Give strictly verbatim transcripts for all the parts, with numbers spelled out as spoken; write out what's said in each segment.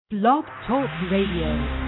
Blog Talk Radio.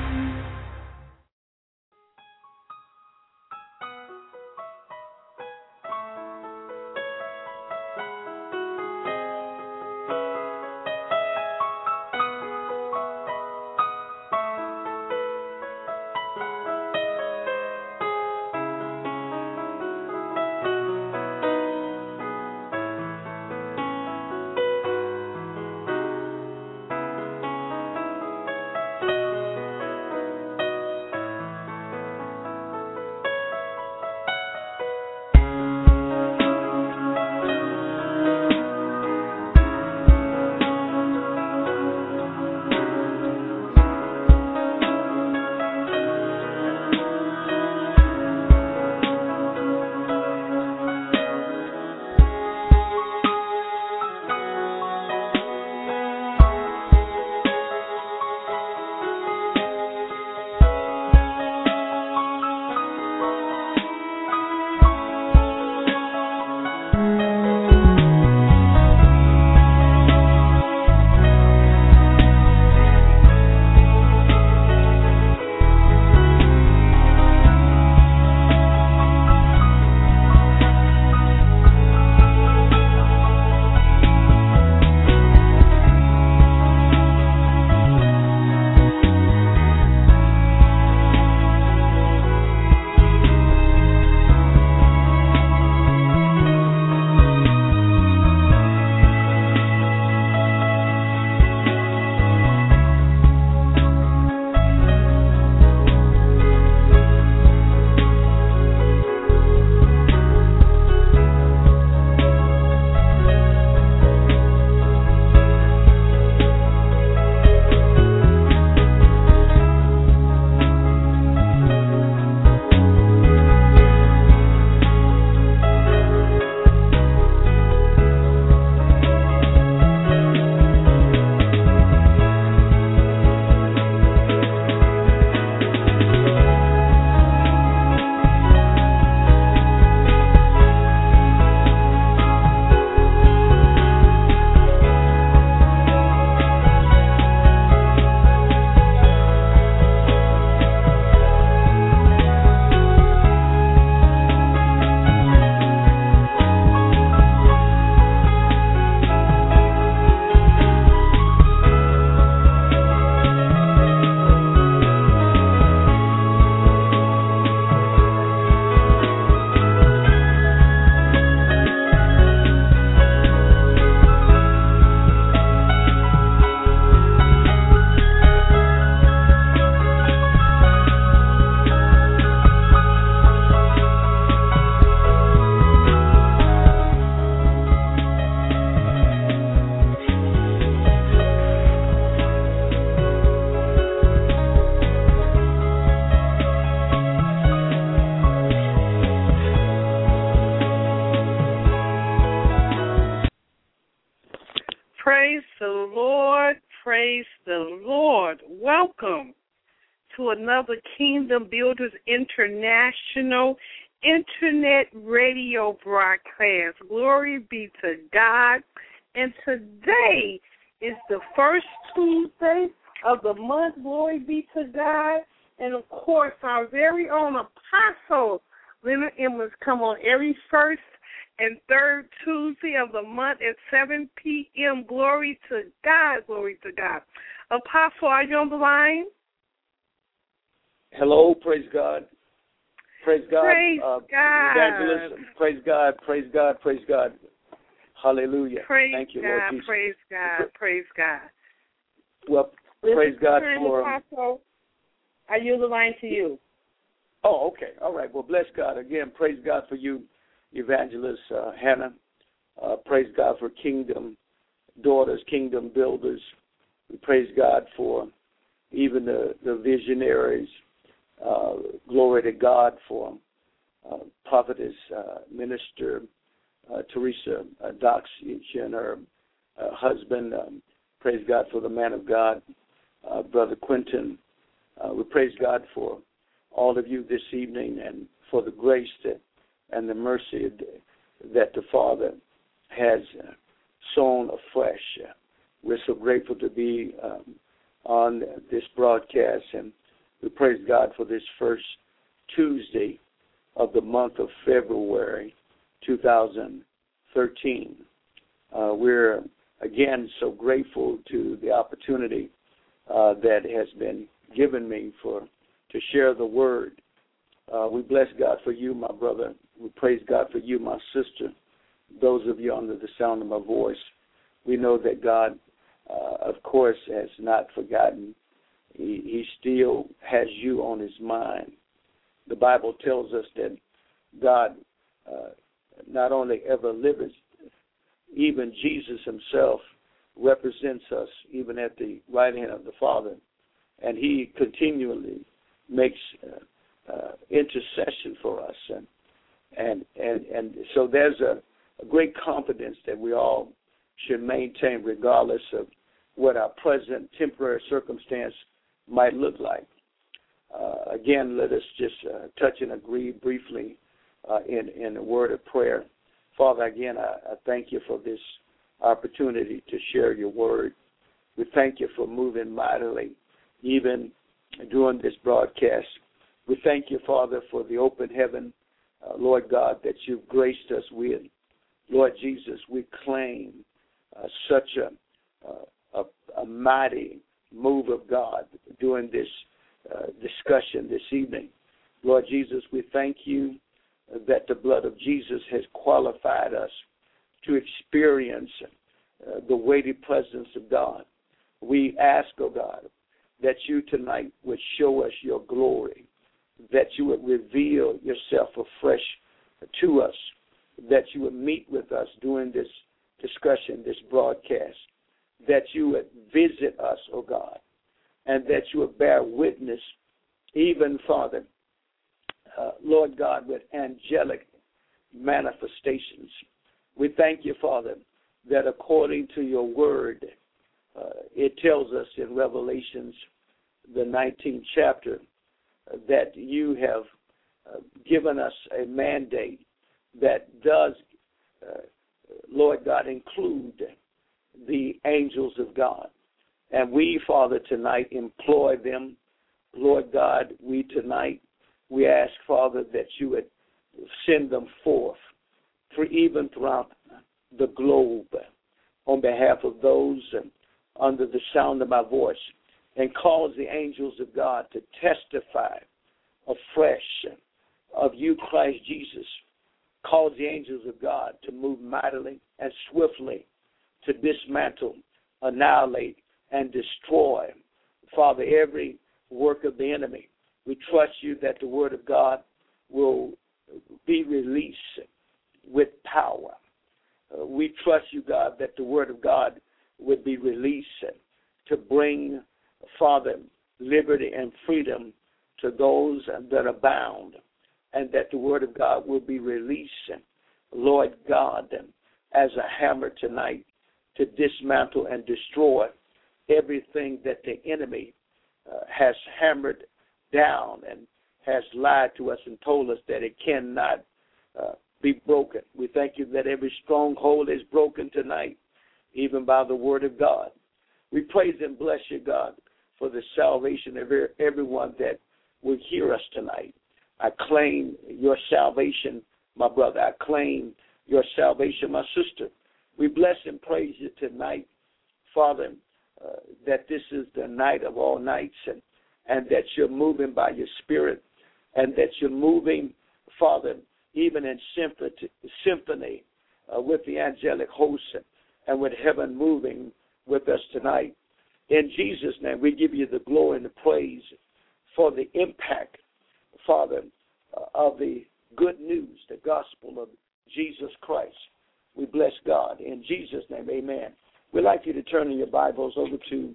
Praise the Lord, praise the Lord. Welcome to another Kingdom Builders International Internet radio broadcast. Glory be to God. And today is the first Tuesday of the month. Glory be to God. And, of course, our very own Apostle Leonard Emmons come on every first and third Tuesday of the month at seven p.m. Glory to God, glory to God. Apostle, are you on the line? Hello, praise God. Praise God. Praise uh, God. Evangelist, praise God, praise God, praise God. Hallelujah. Praise Thank you, God, Lord Jesus. praise God, praise God. Well, This praise God time, for... Apostle, I yield the line to you. Oh, okay. All right. Well, bless God. Again, praise God for you, Evangelist uh, Hannah. Uh, praise God for Kingdom Daughters, Kingdom Builders. We praise God for even the, the visionaries. Uh, glory to God for uh, Prophetess, uh, Minister uh, Teresa uh, Dox and her uh, husband. Um, praise God for the man of God, uh, Brother Quentin. Uh, we praise God for all of you this evening and for the grace that, and the mercy that the Father has sown afresh. We're so grateful to be um, on this broadcast, and we praise God for this first Tuesday of the month of February two thousand thirteen. Uh, we're, again, so grateful to the opportunity uh, that has been given me for to share the word. Uh, we bless God for you, my brother. We praise God for you, my sister. Those of you under the sound of my voice, we know that God, uh, of course, has not forgotten. He, he still has you on his mind. The Bible tells us that God uh, not only ever lives, even Jesus himself represents us, even at the right hand of the Father, and he continually makes uh, uh, intercession for us. And, and, and, and so there's a, a great confidence that we all should maintain regardless of what our present temporary circumstance might look like. Uh, again, let us just uh, touch and agree briefly uh, in, in a word of prayer. Father, again, I, I thank you for this opportunity to share your word. We thank you for moving mightily, even during this broadcast. We thank you, Father, for the open heaven, uh, Lord God, that you've graced us with. Lord Jesus, we claim uh, such a, uh, a, a mighty move of God during this uh, discussion this evening. Lord Jesus, we thank you that the blood of Jesus has qualified us to experience uh, the weighty presence of God. We ask, oh God, that you tonight would show us your glory, that you would reveal yourself afresh to us, that you would meet with us during this discussion, this broadcast, that you would visit us, oh God, and that you would bear witness, even, Father, uh, Lord God, with angelic manifestations. We thank you, Father, that according to your word, uh, it tells us in Revelations, the nineteenth chapter, uh, that you have uh, given us a mandate that does, uh, Lord God, include the angels of God. And we, Father, tonight employ them. Lord God, we tonight, we ask, Father, that you would send them forth for even throughout the globe on behalf of those under the sound of my voice, and cause the angels of God to testify afresh of you, Christ Jesus. Cause the angels of God to move mightily and swiftly to dismantle, annihilate, and destroy, Father, every work of the enemy. We trust you that the word of God will be released with power. Uh, we trust you, God, that the word of God would be released to bring, Father, liberty and freedom to those that are bound, and that the word of God will be released, Lord God, as a hammer tonight to dismantle and destroy everything that the enemy uh, has hammered down and has lied to us and told us that it cannot uh, be broken. We thank you that every stronghold is broken tonight, even by the word of God. We praise and bless you, God, for the salvation of everyone that will hear us tonight. I claim your salvation, my brother. I claim your salvation, my sister. We bless and praise you tonight, Father, uh, that this is the night of all nights, and, and that you're moving by your Spirit, and that you're moving, Father, even in symphony, symphony uh, with the angelic hosts, and with heaven moving with us tonight. In Jesus' name, we give you the glory and the praise for the impact, Father, uh, of the good news, the gospel of Jesus Christ. We bless God. In Jesus' name, amen. We'd like you to turn in your Bibles over to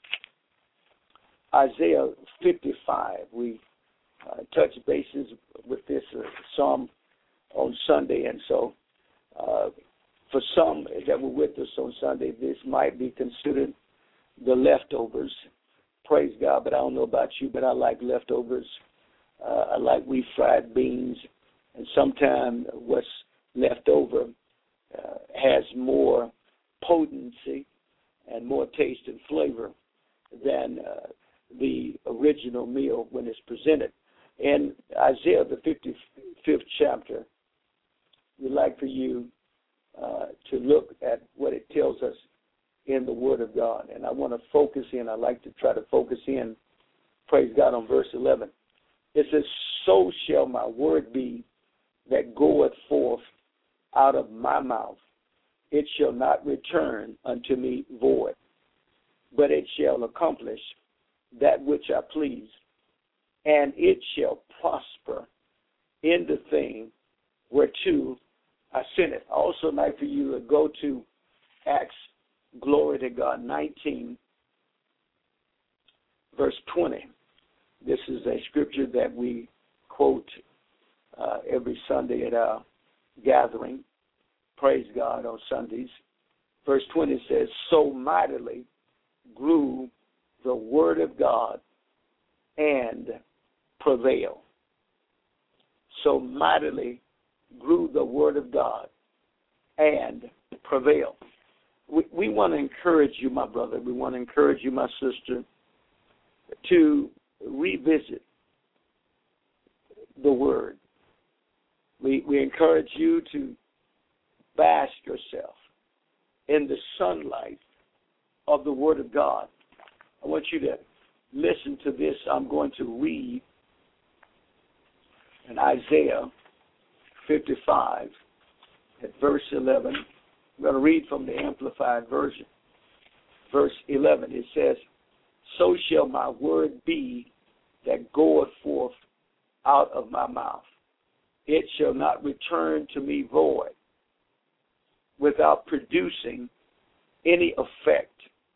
Isaiah fifty-five. We uh, touched bases with this uh, psalm on Sunday, and so uh, for some that were with us on Sunday, this might be considered the leftovers. Praise God, but I don't know about you, but I like leftovers. Uh, I like wheat fried beans, and sometimes what's left over uh, has more potency and more taste and flavor than uh, the original meal when it's presented. In Isaiah, the fifty-fifth chapter, we'd like for you uh, to look at what it tells us in the Word of God. And I want to focus in, I like to try to focus in, praise God, on verse eleven. It says, so shall my word be that goeth forth out of my mouth. It shall not return unto me void, but it shall accomplish that which I please, and it shall prosper in the thing whereto I sent it. I also like for you to go to Acts, glory to God, nineteen, verse twenty. This is a scripture that we quote uh, every Sunday at our gathering. Praise God on Sundays. Verse twenty says, so mightily grew the word of God and prevailed. So mightily grew the word of God and prevailed. We, we want to encourage you, my brother. We want to encourage you, my sister, to revisit the word. We, we encourage you to bask yourself in the sunlight of the Word of God. I want you to listen to this. I'm going to read in Isaiah fifty-five at verse eleven. I'm going to read from the Amplified Version. Verse eleven, it says, so shall my word be that goeth forth out of my mouth. It shall not return to me void, without producing any effect.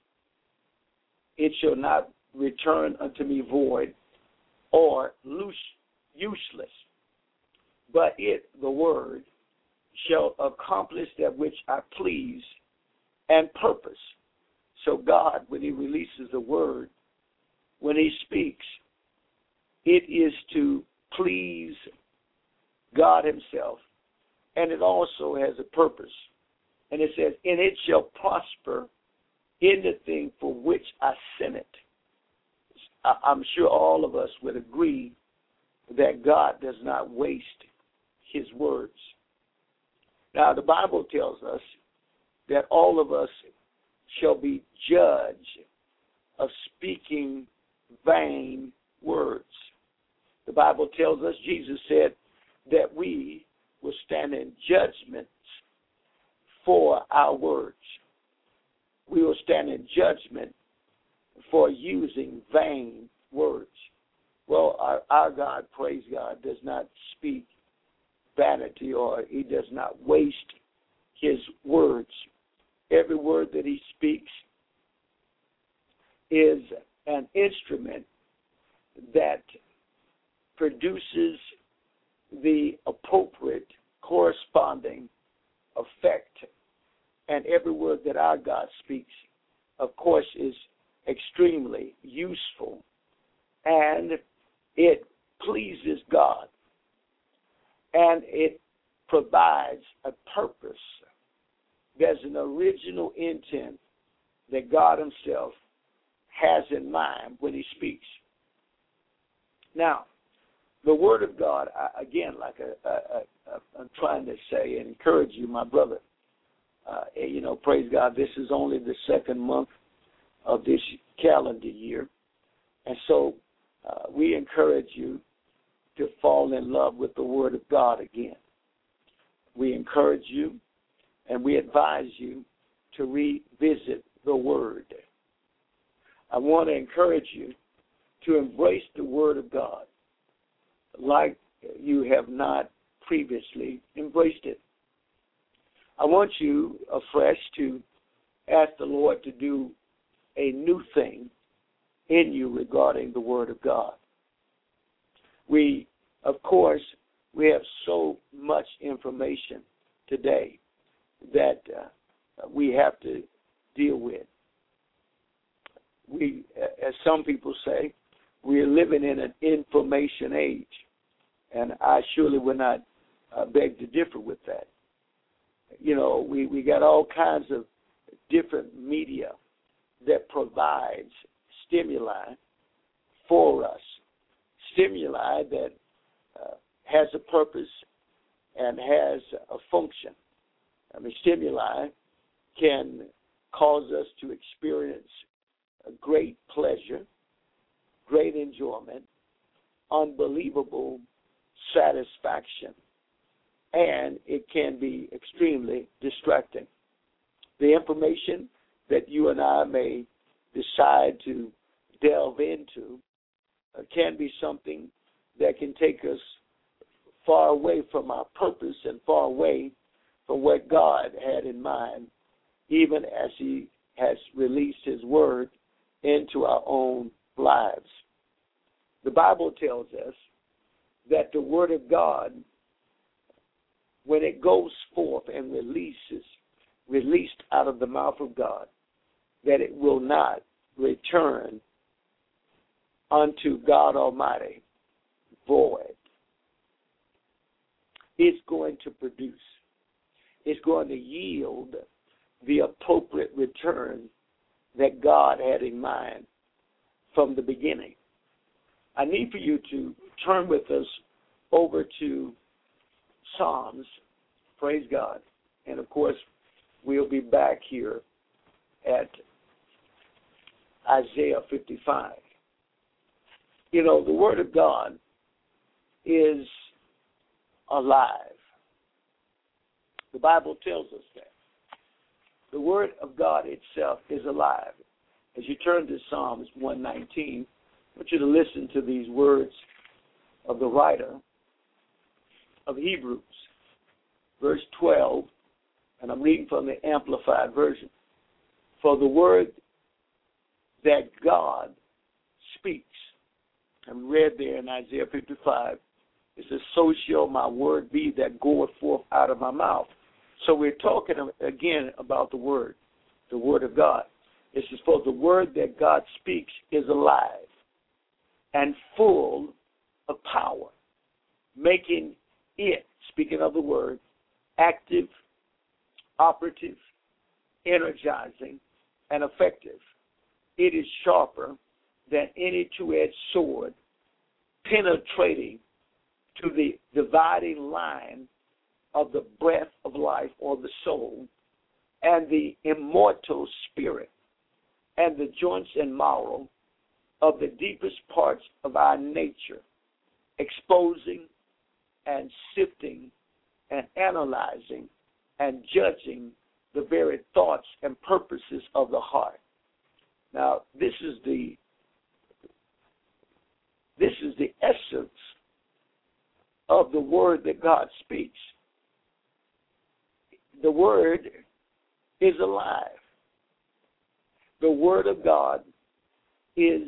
It shall not return unto me void or loose, useless, but it, the word, shall accomplish that which I please and purpose. So God, when he releases the word, when he speaks, it is to please God himself, and it also has a purpose. And it says, and it shall prosper in the thing for which I sent it. I'm sure all of us would agree that God does not waste his words. Now, the Bible tells us that all of us shall be judged of speaking vain words. The Bible tells us, Jesus said, that we will stand in judgment for our words. We will stand in judgment for using vain words. Well, our, our God, praise God, does not speak vanity, or he does not waste his words. Every word that he speaks is an instrument that produces the appropriate corresponding effect. And every word that our God speaks, of course, is extremely useful, and it pleases God, and it provides a purpose. There's an original intent that God himself has in mind when he speaks. Now, the Word of God, again, like I, I, I, I'm trying to say and encourage you, my brother, uh, you know, praise God, this is only the second month of this calendar year. And so uh, we encourage you to fall in love with the Word of God again. We encourage you and we advise you to revisit the Word. I want to encourage you to embrace the Word of God like you have not previously embraced it. I want you afresh to ask the Lord to do a new thing in you regarding the Word of God. We, of course, we have so much information today that uh, we have to deal with. We, as some people say, we are living in an information age, and I surely would not uh, beg to differ with that. You know, we, we got all kinds of different media that provides stimuli for us, stimuli that uh, has a purpose and has a function. I mean, stimuli can cause us to experience a great pleasure, great enjoyment, unbelievable satisfaction, and it can be extremely distracting. The information that you and I may decide to delve into uh, can be something that can take us far away from our purpose and far away from what God had in mind, even as he has released his word into our own lives. The Bible tells us that the word of God, when it goes forth and releases, released out of the mouth of God, that it will not return unto God Almighty void. It's going to produce. It's going to yield the appropriate return that God had in mind from the beginning. I need for you to turn with us over to Psalms, praise God. And, of course, we'll be back here at Isaiah fifty-five. You know, the Word of God is alive. The Bible tells us that. The Word of God itself is alive. As you turn to Psalms one nineteen, I want you to listen to these words of the writer of Hebrews, verse twelve, and I'm reading from the Amplified Version. For the word that God speaks, and read there in Isaiah fifty-five, it says, so shall my word be that goeth forth out of my mouth. So we're talking again about the word, the word of God. It says, for the word that God speaks is alive and full of power, making it, speaking of the word, active, operative, energizing, and effective. It is sharper than any two-edged sword, penetrating to the dividing line of the breath of life or the soul, and the immortal spirit, and the joints and marrow of the deepest parts of our nature, exposing and sifting and analyzing and judging the very thoughts and purposes of the heart. Now, this is the this is the essence of the word that God speaks. The word is alive. The word of God is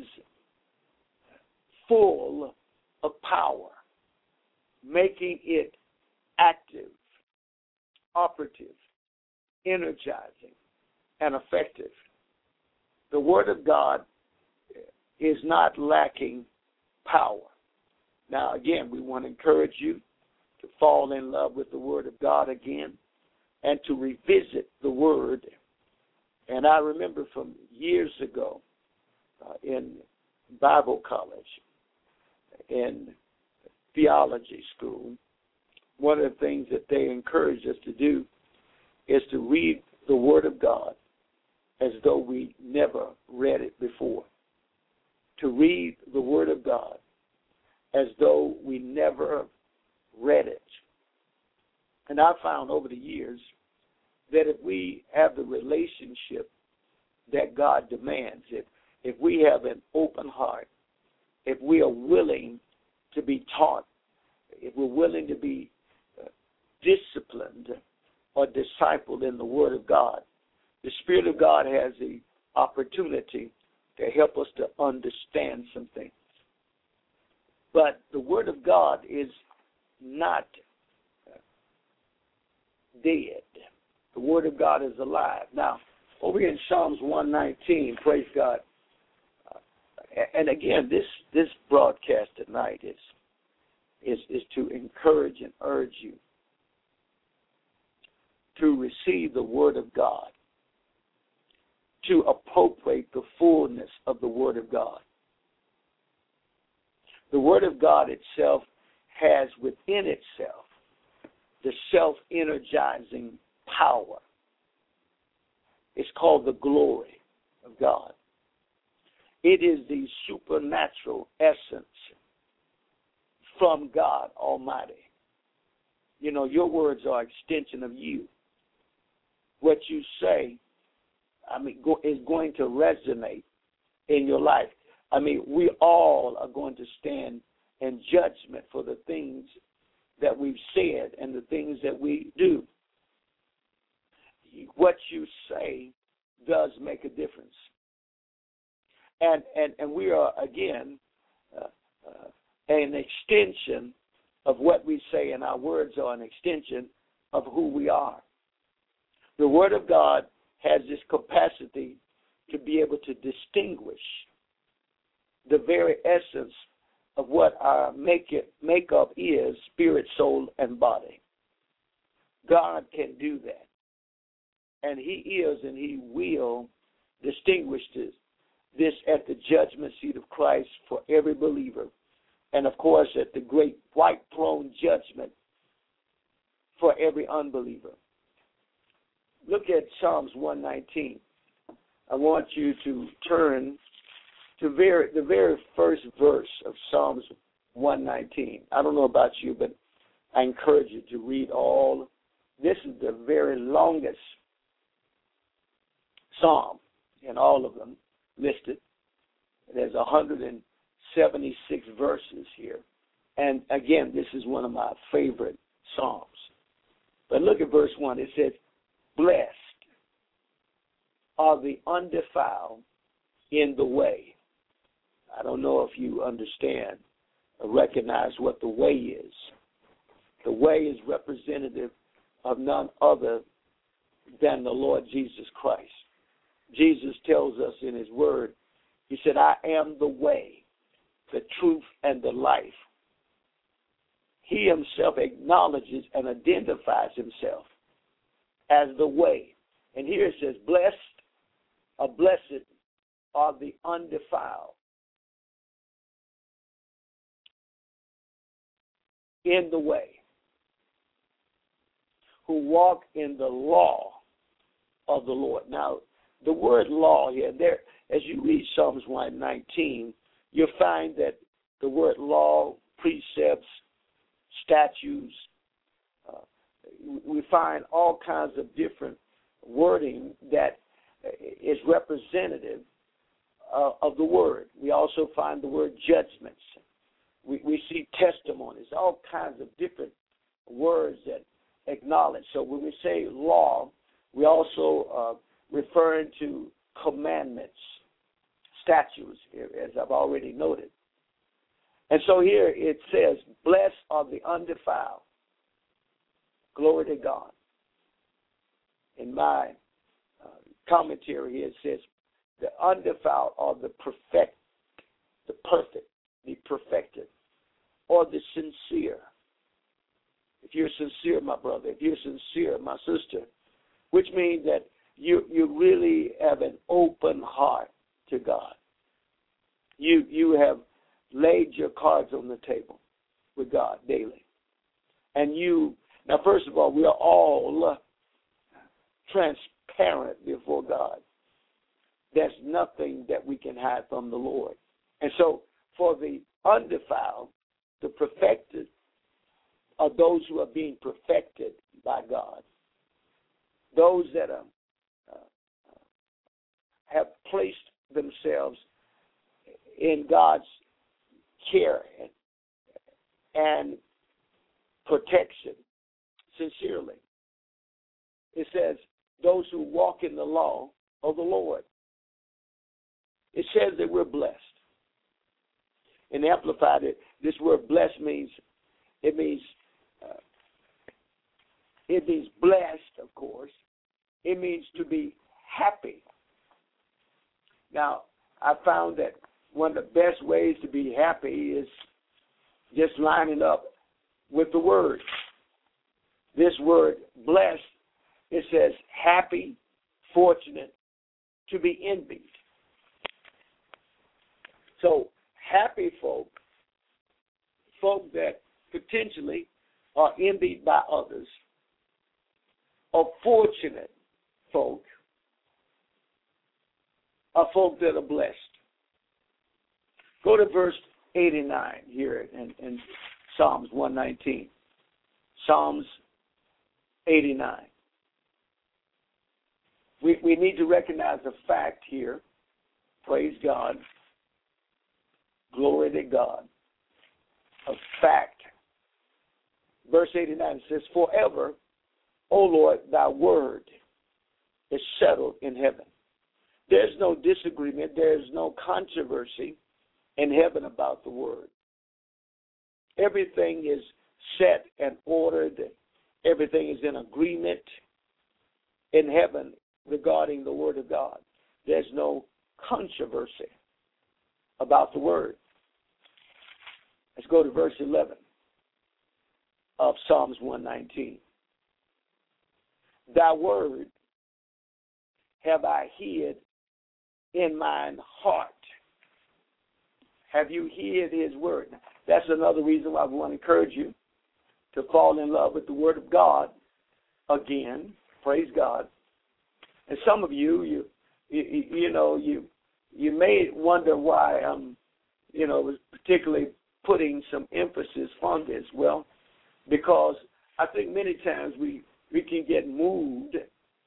full of power, making it active, operative, energizing, and effective. The word of God is not lacking power. Now, again, we want to encourage you to fall in love with the word of God again and to revisit the word. And I remember from years ago uh, in Bible college, in theology school, one of the things that they encouraged us to do is to read the Word of God as though we never read it before. To read the Word of God as though we never read it. And I found over the years that if we have the relationship that God demands, if, if we have an open heart, if we are willing to be taught, if we're willing to be uh, disciplined or discipled in the Word of God, the Spirit of God has the opportunity to help us to understand some things. But the Word of God is not dead. The Word of God is alive. Now, over here in Psalms one nineteen, praise God. Uh, and again, this, this broadcast tonight is, is, is to encourage and urge you to receive the Word of God, to appropriate the fullness of the Word of God. The Word of God itself has within itself the self-energizing power. It's called the glory of God. It is the supernatural essence from God Almighty. You know, your words are an extension of you. What you say, I mean, go, is going to resonate in your life. I mean, we all are going to stand in judgment for the things that we've said and the things that we do. What you say does make a difference. And and, and we are, again, uh, uh, an extension of what we say, and our words are an extension of who we are. The Word of God has this capacity to be able to distinguish the very essence of what our make it, makeup is, spirit, soul, and body. God can do that. And He is and He will distinguish this, this at the judgment seat of Christ for every believer. And, of course, at the great white throne judgment for every unbeliever. Look at Psalms one nineteen. I want you to turn to very, the very first verse of Psalms one nineteen. I don't know about you, but I encourage you to read all. This is the very longest psalm in all of them listed. There's one hundred seventy-six verses here. And, again, this is one of my favorite psalms. But look at verse one. It says, blessed are the undefiled in the way. I don't know if you understand or recognize what the way is. The way is representative of none other than the Lord Jesus Christ. Jesus tells us in His Word, He said, I am the way, the truth, and the life. He Himself acknowledges and identifies Himself as the way. And here it says, blessed or blessed are the undefiled in the way, who walk in the law of the Lord. Now, the word law here, there, as you read Psalms one nineteen, you'll find that the word law, precepts, statutes, uh, we find all kinds of different wording that is representative uh, of the word. We also find the word judgments. We, we see testimonies, all kinds of different words that acknowledge. So when we say law, we also uh, referring to commandments, statutes, as I've already noted. And so here it says, blessed are the undefiled. Glory to God. In my uh, commentary here, it says, the undefiled are the perfect, the perfect, the perfected, or the sincere. If you're sincere, my brother, if you're sincere, my sister, which means that you you really have an open heart to God. You you have laid your cards on the table with God daily. And you, now first of all, we are all transparent before God. There's nothing that we can hide from the Lord. And so for the undefiled, the perfected, are those who are being perfected by God. Those that are, uh, have placed themselves in God's care and, and protection sincerely. It says, those who walk in the law of the Lord. It says that we're blessed. In Amplified, it, this word blessed means, it means, uh, it means blessed, of course. It means to be happy. Now, I found that one of the best ways to be happy is just lining up with the word. This word, blessed, it says happy, fortunate, to be envied. So happy folk, folk that potentially are envied by others, or fortunate folk, are folk that are blessed. Go to verse eighty-nine here in, in Psalms one nineteen. Psalms eighty-nine. We, we need to recognize the fact here. Praise God. Glory to God. A fact. Verse eighty-nine says, forever, O Lord, thy word is settled in heaven. There's no disagreement. There's no controversy in heaven about the word. Everything is set and ordered. Everything is in agreement in heaven regarding the word of God. There's no controversy about the word. Let's go to verse eleven of Psalms one nineteen. Thy word have I hid in mine heart. Have you hid his word? That's another reason why we want to encourage you to fall in love with the word of God again. Praise God. And some of you, you, you, you know, you, you may wonder why I'm, you know, was particularly putting some emphasis on this. Well, because I think many times we, we can get moved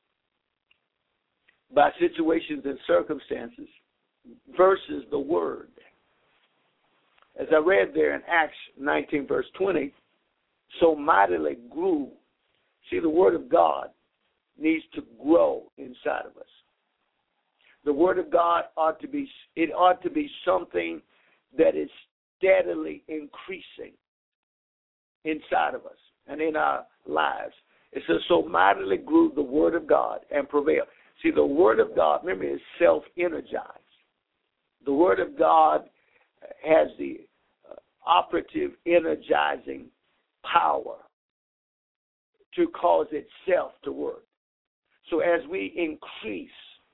by situations and circumstances versus the word. As I read there in Acts nineteen, verse twenty, so mightily grew. See, the word of God needs to grow inside of us. The word of God ought to be, it ought to be something that is steadily increasing inside of us and in our lives. It says, so mightily grew the word of God and prevailed. See, the word of God, remember, is self-energized. The word of God has the uh, operative energizing power to cause itself to work. So as we increase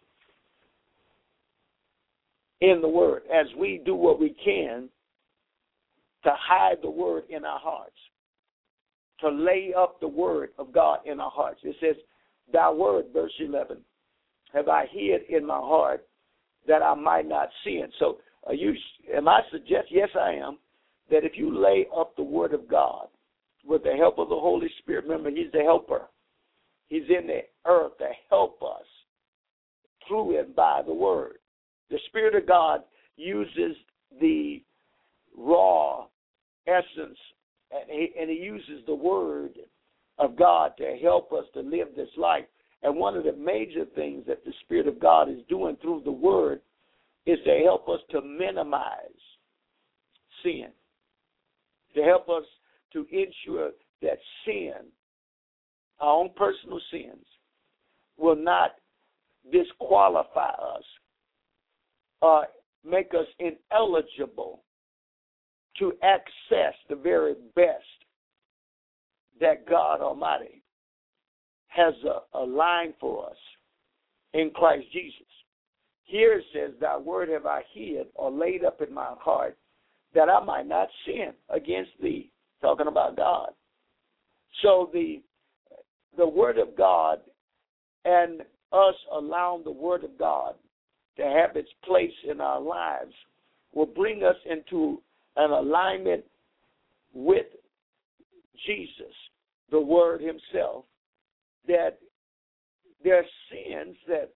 in the word, as we do what we can to hide the word in our hearts, to lay up the word of God in our hearts. It says, thy word, verse eleven, have I hid in my heart that I might not sin. So are you, am I suggest, yes I am, that if you lay up the word of God with the help of the Holy Spirit, remember he's the helper. He's in the earth to help us through and by the word. The Spirit of God uses the raw essence, and he, and he uses the word of God to help us to live this life. And one of the major things that the Spirit of God is doing through the word is to help us to minimize sin, to help us to ensure that sin, our own personal sins, will not disqualify us or make us ineligible to access the very best that God Almighty has a, a line for us in Christ Jesus. Here it says, thy word have I hid or laid up in my heart that I might not sin against thee, talking about God. So the the word of God and us allowing the word of God to have its place in our lives will bring us into an alignment with Jesus, the word himself, that there are sins that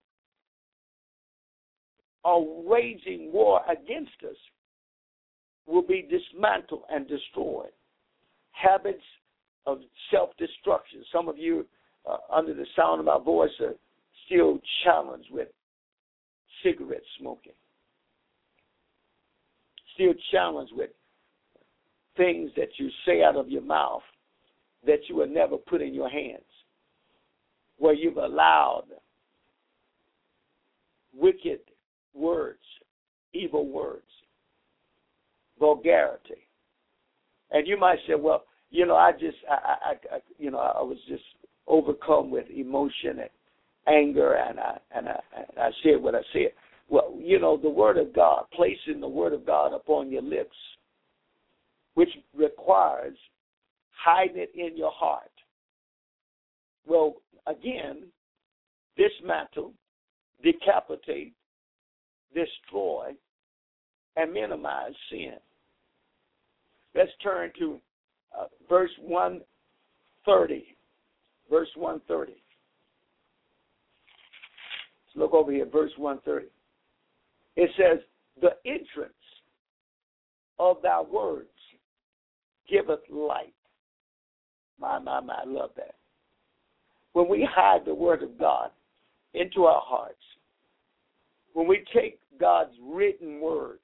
are waging war against us will be dismantled and destroyed. Habits of self-destruction. Some of you, uh, under the sound of my voice, are still challenged with cigarette smoking. Still challenged with things that you say out of your mouth that you will never put in your hands, where you've allowed wicked words, evil words, vulgarity. And you might say, well, you know, I just, I, I, I you know, I was just overcome with emotion and, anger, and I and I, and I said what I said. Well, you know, the Word of God, placing the Word of God upon your lips, which requires hiding it in your heart. Well, again, dismantle, decapitate, destroy, and minimize sin. Let's turn to uh, verse one thirty. Verse one thirty. Let's look over here, verse one thirty. It says, the entrance of thy words giveth light. My, my, my, I love that. When we hide the word of God into our hearts, when we take God's written word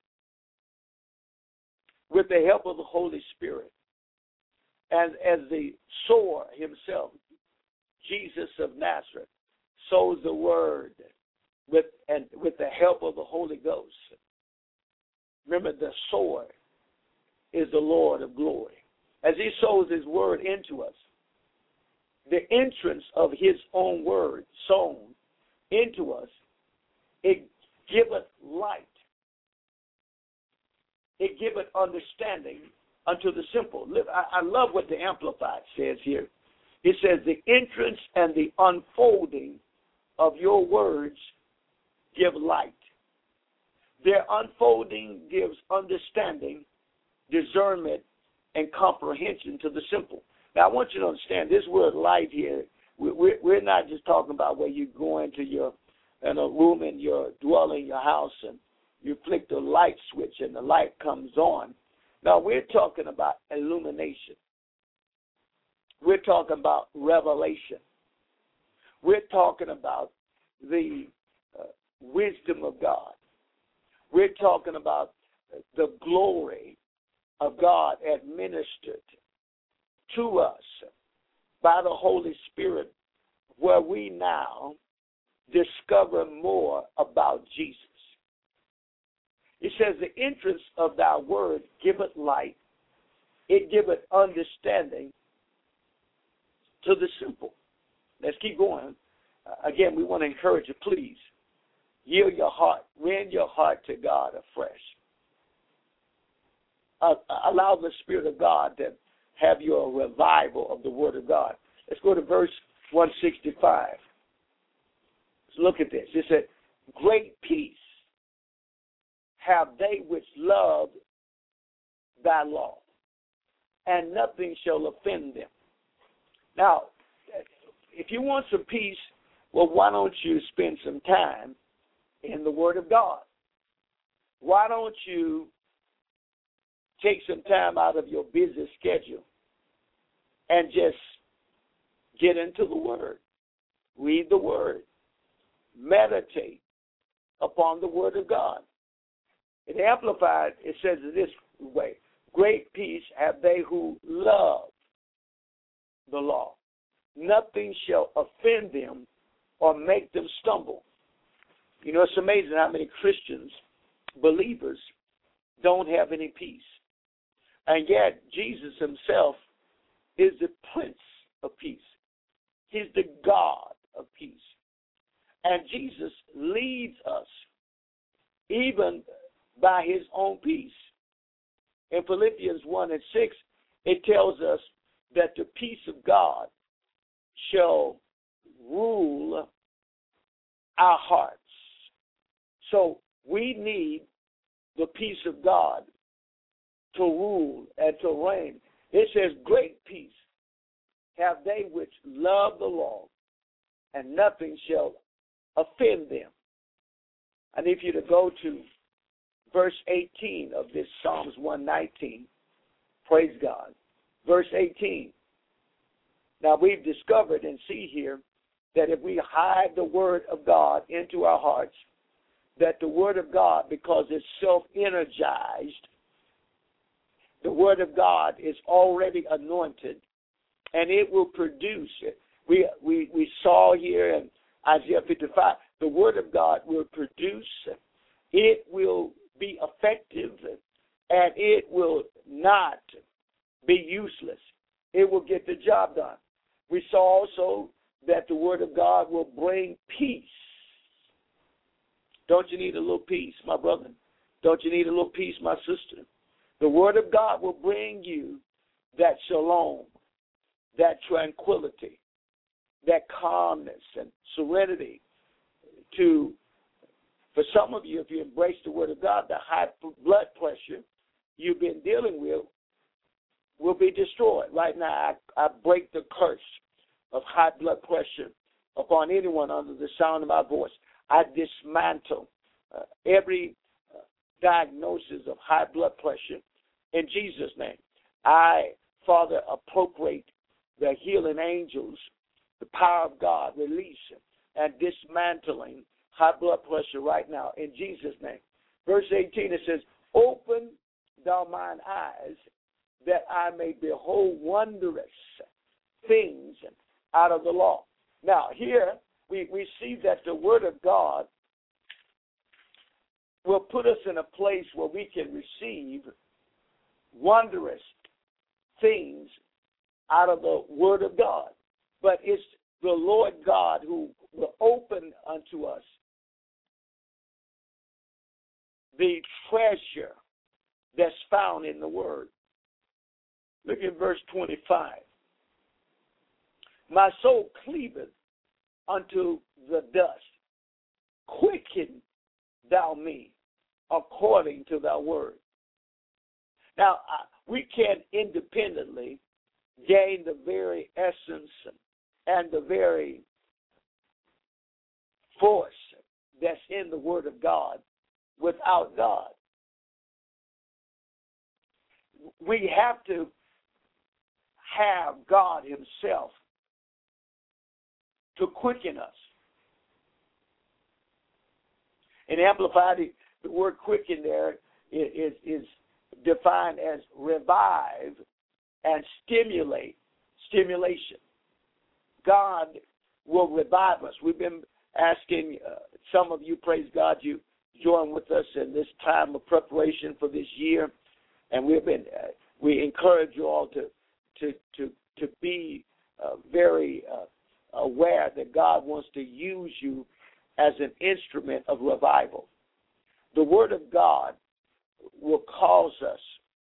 with the help of the Holy Spirit, and as the sower himself, Jesus of Nazareth, sows the word with and with the help of the Holy Ghost. Remember, the sower is the Lord of glory. As he sows his word into us, the entrance of his own word sown into us, it giveth light. It giveth understanding unto the simple. I love what the Amplified says here. It says, the entrance and the unfolding of your words give light. Their unfolding gives understanding, discernment, and comprehension to the simple. Now, I want you to understand this word light here, we're not just talking about where you go into your in a room in your dwelling, your house, and you flick the light switch and the light comes on. Now, we're talking about illumination. We're talking about revelation. We're talking about the uh, wisdom of God. We're talking about the glory of God administered to us by the Holy Spirit, where we now discover more about Jesus. It says, the entrance of thy word giveth light, it giveth understanding to the simple. Let's keep going. Uh, again, we want to encourage you, please, yield your heart, rend your heart to God afresh. Uh, allow the Spirit of God to have your revival of the Word of God. Let's go to verse one sixty-five. Let's look at this. It said, great peace have they which love thy law, and nothing shall offend them. Now, if you want some peace, well, why don't you spend some time in the Word of God? Why don't you take some time out of your busy schedule and just get into the Word, read the Word, meditate upon the Word of God. In Amplified, it says it this way, great peace have they who love the law. Nothing shall offend them or make them stumble. You know, it's amazing how many Christians, believers, don't have any peace. And yet, Jesus himself is the Prince of Peace. He's the God of peace. And Jesus leads us even by his own peace. In Philippians one and six, it tells us that the peace of God shall rule our hearts. So we need the peace of God to rule and to reign. It says, great peace have they which love the law, and nothing shall offend them. I need you to go to verse eighteen of this Psalms one nineteen. Praise God. Verse eighteen. Now, we've discovered and see here that if we hide the word of God into our hearts, that the word of God, because it's self-energized, the word of God is already anointed, and it will produce it. We, we, we saw here in Isaiah fifty-five, the word of God will produce, it will be effective, and it will not be useless. It will get the job done. We saw also that the Word of God will bring peace. Don't you need a little peace, my brother? Don't you need a little peace, my sister? The Word of God will bring you that shalom, that tranquility, that calmness and serenity. To, for some of you, if you embrace the Word of God, the high blood pressure you've been dealing with will be destroyed. Right now, I, I break the curse of high blood pressure upon anyone under the sound of my voice. I dismantle uh, every uh, diagnosis of high blood pressure in Jesus' name. I, Father, appropriate the healing angels, the power of God, release and dismantling high blood pressure right now in Jesus' name. Verse eighteen, it says, open thou mine eyes that I may behold wondrous things out of the law. Now, here we, we see that the Word of God will put us in a place where we can receive wondrous things out of the Word of God. But it's the Lord God who will open unto us the treasure that's found in the Word. Look at verse twenty-five. My soul cleaveth unto the dust. Quicken thou me according to thy word. Now, we can independently gain the very essence and the very force that's in the Word of God without God. We have to have God Himself to quicken us. In Amplified, the, the word quicken there is, is defined as revive and stimulate, stimulation. God will revive us. We've been asking uh, some of you, praise God, you join with us in this time of preparation for this year, and we've been uh, we encourage you all to to to to be uh, very uh, aware that God wants to use you as an instrument of revival. The Word of God will cause us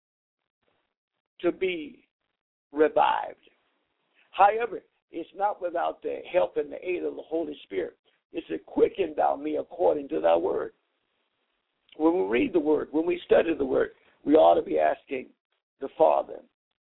to be revived. However, it's not without the help and the aid of the Holy Spirit. It's a quicken thou me according to thy word. When we read the Word, when we study the Word, we ought to be asking the Father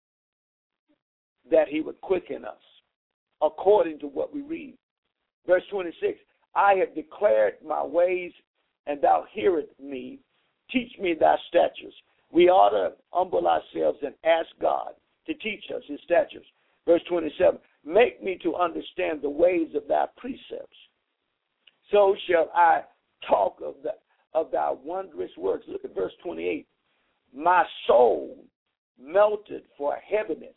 that He would quicken us according to what we read. Verse twenty-six, I have declared my ways, and thou hearest me. Teach me thy statutes. We ought to humble ourselves and ask God to teach us His statutes. Verse twenty-seven, make me to understand the ways of thy precepts. So shall I talk of the of thy wondrous works. Look at verse twenty-eight. My soul melted for heaviness.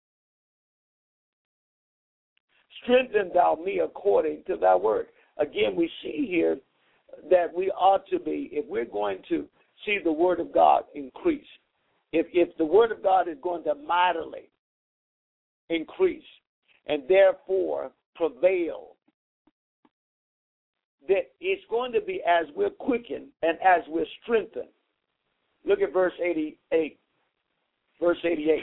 Strengthen thou me according to thy word. Again, we see here that we ought to be, if we're going to see the Word of God increase, if, if the Word of God is going to mightily increase and therefore prevail, that it's going to be as we're quickened and as we're strengthened. Look at verse eighty-eight. Verse eighty-eight.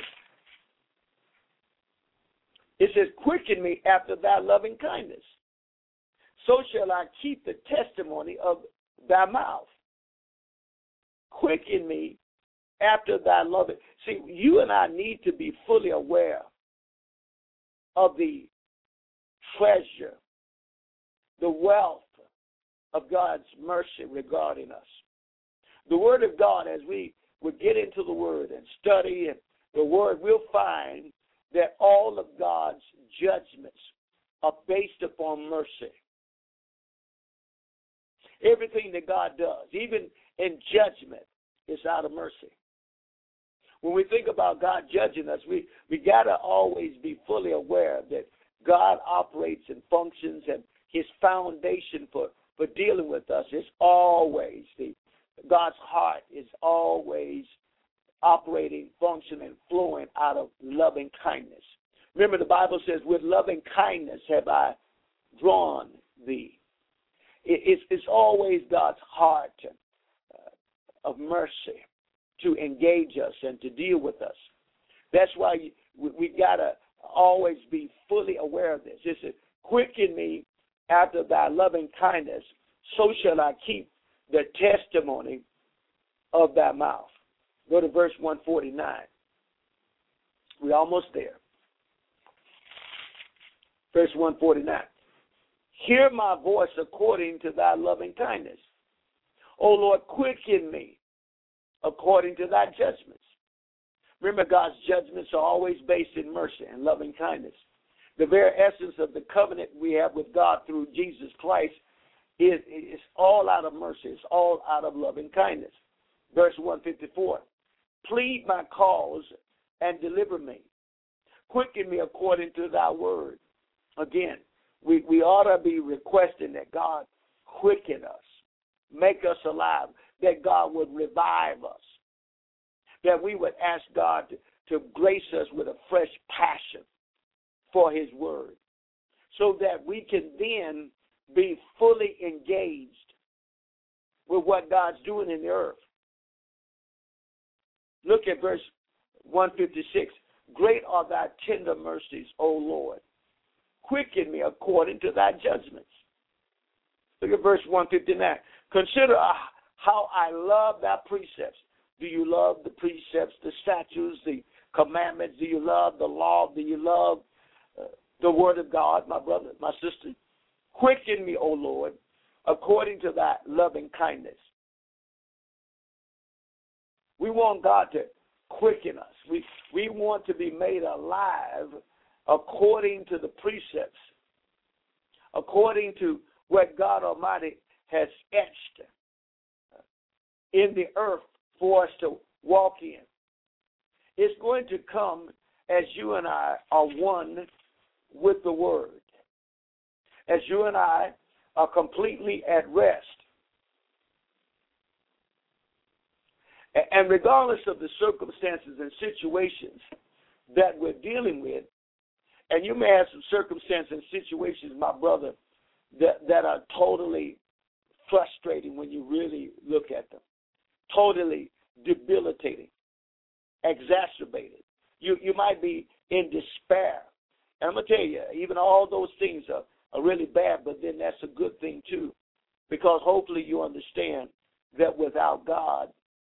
It says, quicken me after thy loving kindness. So shall I keep the testimony of thy mouth. Quicken me after thy loving. See, you and I need to be fully aware of the treasure, the wealth of God's mercy regarding us. The Word of God, as we would get into the Word and study the Word, we'll find that all of God's judgments are based upon mercy. Everything that God does, even in judgment, is out of mercy. When we think about God judging us, we, we got to always be fully aware that God operates and functions, and His foundation for, for dealing with us is always, the God's heart is always operating, functioning, flowing out of loving kindness. Remember, the Bible says, with loving kindness have I drawn thee. It, it's, it's always God's heart uh, of mercy to engage us and to deal with us. That's why you, we, we got to always be fully aware of this. It says, quicken me after thy loving kindness, so shall I keep the testimony of thy mouth. Go to verse one forty-nine. We're almost there. Verse one forty-nine. Hear my voice according to thy loving kindness. O Lord, quicken me according to thy judgments. Remember, God's judgments are always based in mercy and loving kindness. The very essence of the covenant we have with God through Jesus Christ is, is all out of mercy. It's all out of loving kindness. Verse one fifty-four. Plead my cause and deliver me. Quicken me according to thy word. Again, we, we ought to be requesting that God quicken us, make us alive, that God would revive us, that we would ask God to, to grace us with a fresh passion for his word, so that we can then be fully engaged with what God's doing in the earth. Look at verse one fifty-six. Great are thy tender mercies, O Lord. Quicken me according to thy judgments. Look at verse one fifty-nine. Consider how I love thy precepts. Do you love the precepts, the statutes, the commandments? Do you love the law? Do you love uh, the word of God, my brother, my sister? Quicken me, O Lord, according to thy loving kindness. We want God to quicken us. We, we want to be made alive according to the precepts, according to what God Almighty has etched in the earth for us to walk in. It's going to come as you and I are one with the Word, as you and I are completely at rest. And regardless of the circumstances and situations that we're dealing with, and you may have some circumstances and situations, my brother, that, that are totally frustrating when you really look at them, totally debilitating, exacerbated. You, you might be in despair. And I'm going to tell you, even all those things are, are really bad, but then that's a good thing too, because hopefully you understand that without God,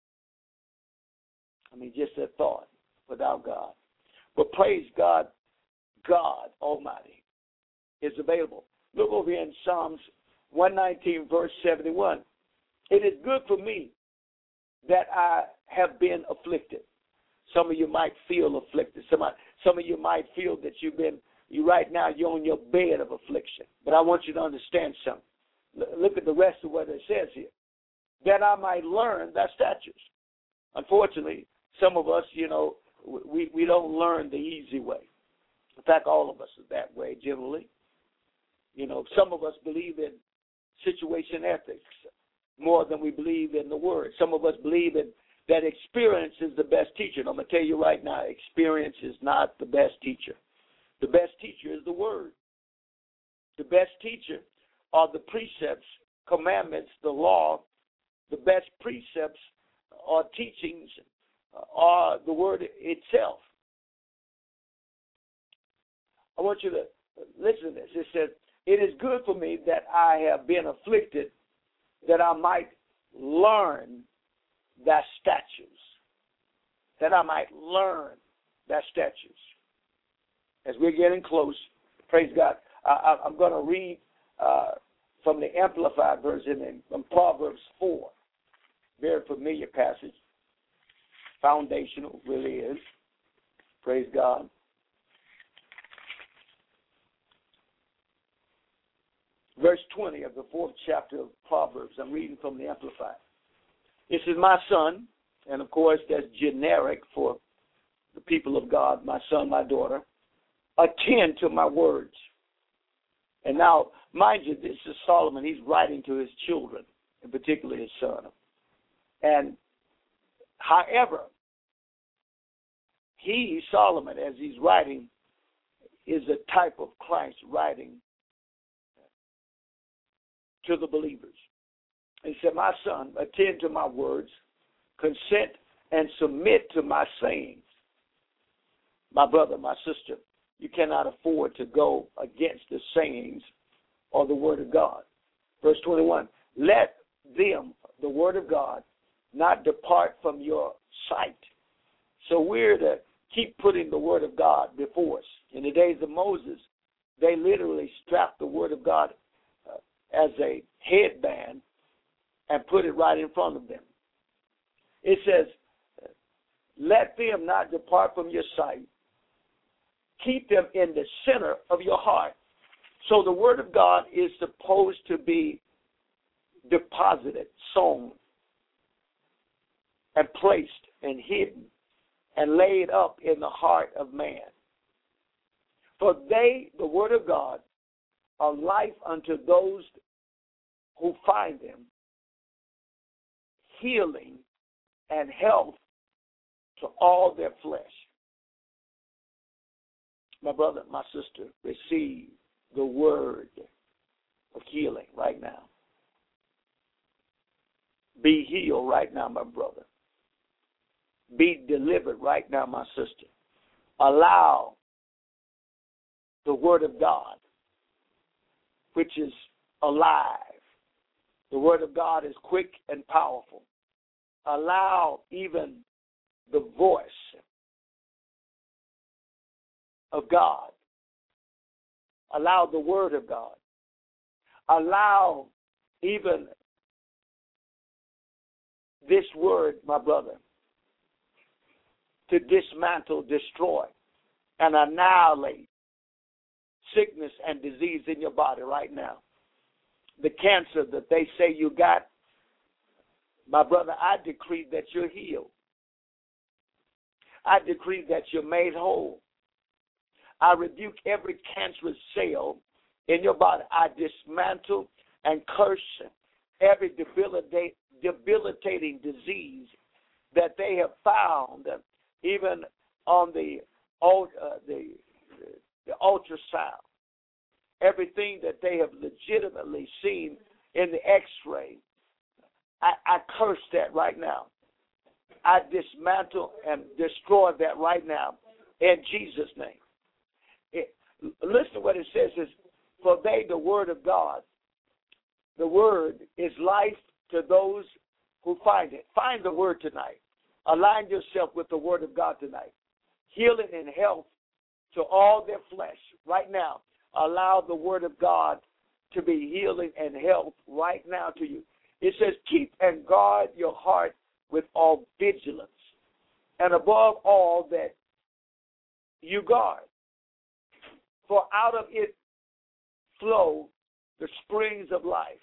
I mean, just that thought, without God. But praise God, God Almighty is available. Look over here in Psalms one nineteen, verse seventy-one. It is good for me that I have been afflicted. Some of you might feel afflicted. Some, some of you might feel that you've been, you right now, you're on your bed of affliction. But I want you to understand something. Look at the rest of what it says here. That I might learn thy statutes. Unfortunately, some of us, you know, we, we don't learn the easy way. In fact, all of us are that way generally. You know, some of us believe in situation ethics more than we believe in the Word. Some of us believe in, that experience is the best teacher. And I'm going to tell you right now, experience is not the best teacher. The best teacher is the Word. The best teacher are the precepts, commandments, the law. The best precepts or teachings are the Word itself. I want you to listen to this. It says, it is good for me that I have been afflicted, that I might learn thy statutes. That I might learn thy statutes. As we're getting close, praise God, I, I'm going to read uh, from the Amplified version in, in Proverbs four. Very familiar passage. Foundational, really is. Praise God. Verse twenty of the fourth chapter of Proverbs. I'm reading from the Amplified. It says, my son, and of course that's generic for the people of God, my son, my daughter, attend to my words. And now, mind you, this is Solomon. He's writing to his children, in particular his son. And however, he, Solomon, as he's writing, is a type of Christ writing to the believers. He said, my son, attend to my words, consent and submit to my sayings. My brother, my sister, you cannot afford to go against the sayings or the word of God. Verse twenty-one, let them, the word of God, not depart from your sight. So we're to keep putting the word of God before us. In the days of Moses, they literally strapped the word of God uh, as a headband and put it right in front of them. It says, let them not depart from your sight. Keep them in the center of your heart. So the word of God is supposed to be deposited, sown, and placed and hidden and laid up in the heart of man. For they, the word of God, are life unto those who find them, healing and health to all their flesh. My brother, my sister, receive the word of healing right now. Be healed right now, my brother. Be delivered right now, my sister. Allow the word of God, which is alive. The word of God is quick and powerful. Allow even the voice of God. Allow the word of God. Allow even this word, my brother, to dismantle, destroy, and annihilate sickness and disease in your body right now. The cancer that they say you got, my brother, I decree that you're healed. I decree that you're made whole. I rebuke every cancerous cell in your body. I dismantle and curse every debilitate, debilitating disease that they have found, even on the, uh, the, the ultrasound. Everything that they have legitimately seen in the x-ray, I, I curse that right now. I dismantle and destroy that right now in Jesus' name. It, listen to what it says is, for they, the word of God, the word is life to those who find it. Find the word tonight. Align yourself with the word of God tonight. Healing and health to all their flesh right now. Allow the word of God to be healing and health right now to you. It says, keep and guard your heart with all vigilance, and above all that you guard. For out of it flow the springs of life.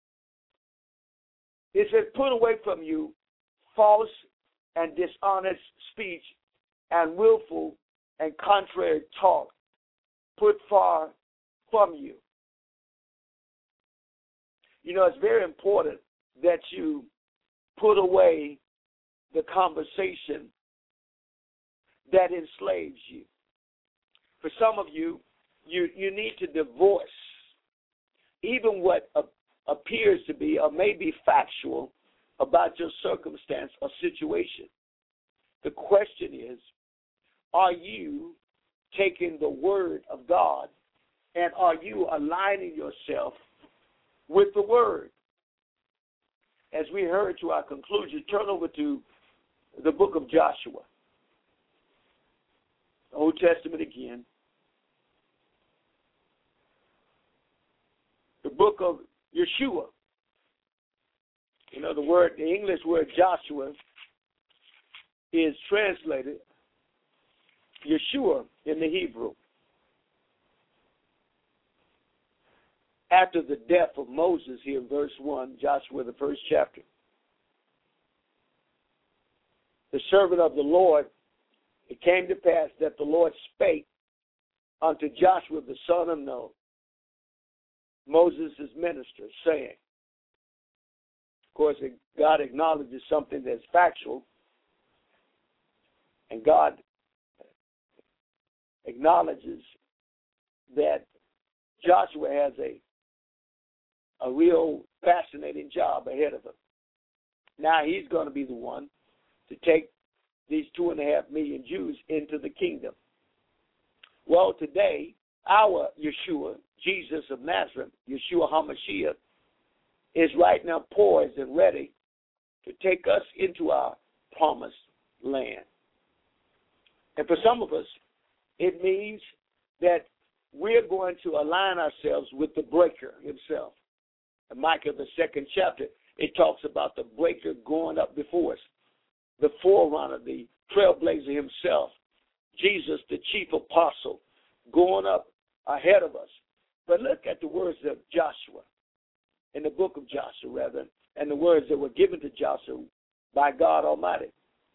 It says, put away from you false and dishonest speech and willful and contrary talk. Put far from you. You know, it's very important that you put away the conversation that enslaves you. For some of you, you, you need to divorce even what uh, appears to be or may be factual about your circumstance or situation. The question is, are you taking the word of God and are you aligning yourself with the word? As we heard to our conclusion, turn over to the book of Joshua, Old Testament again. The book of Yeshua. You know, the word, the English word Joshua is translated Yeshua in the Hebrew. After the death of Moses here in verse one, Joshua, the first chapter, the servant of the Lord, it came to pass that the Lord spake unto Joshua the son of Nun, Moses' minister, saying, of course, God acknowledges something that's factual, and God acknowledges that Joshua has a a real fascinating job ahead of him. Now he's going to be the one to take these two and a half million Jews into the kingdom. Well, today, our Yeshua, Jesus of Nazareth, Yeshua HaMashiach, is right now poised and ready to take us into our promised land. And for some of us, it means that we're going to align ourselves with the breaker himself. In Micah, the second chapter, it talks about the breaker going up before us, the forerunner, the trailblazer himself, Jesus, the chief apostle, going up ahead of us. But look at the words of Joshua, in the book of Joshua, rather, and the words that were given to Joshua by God Almighty.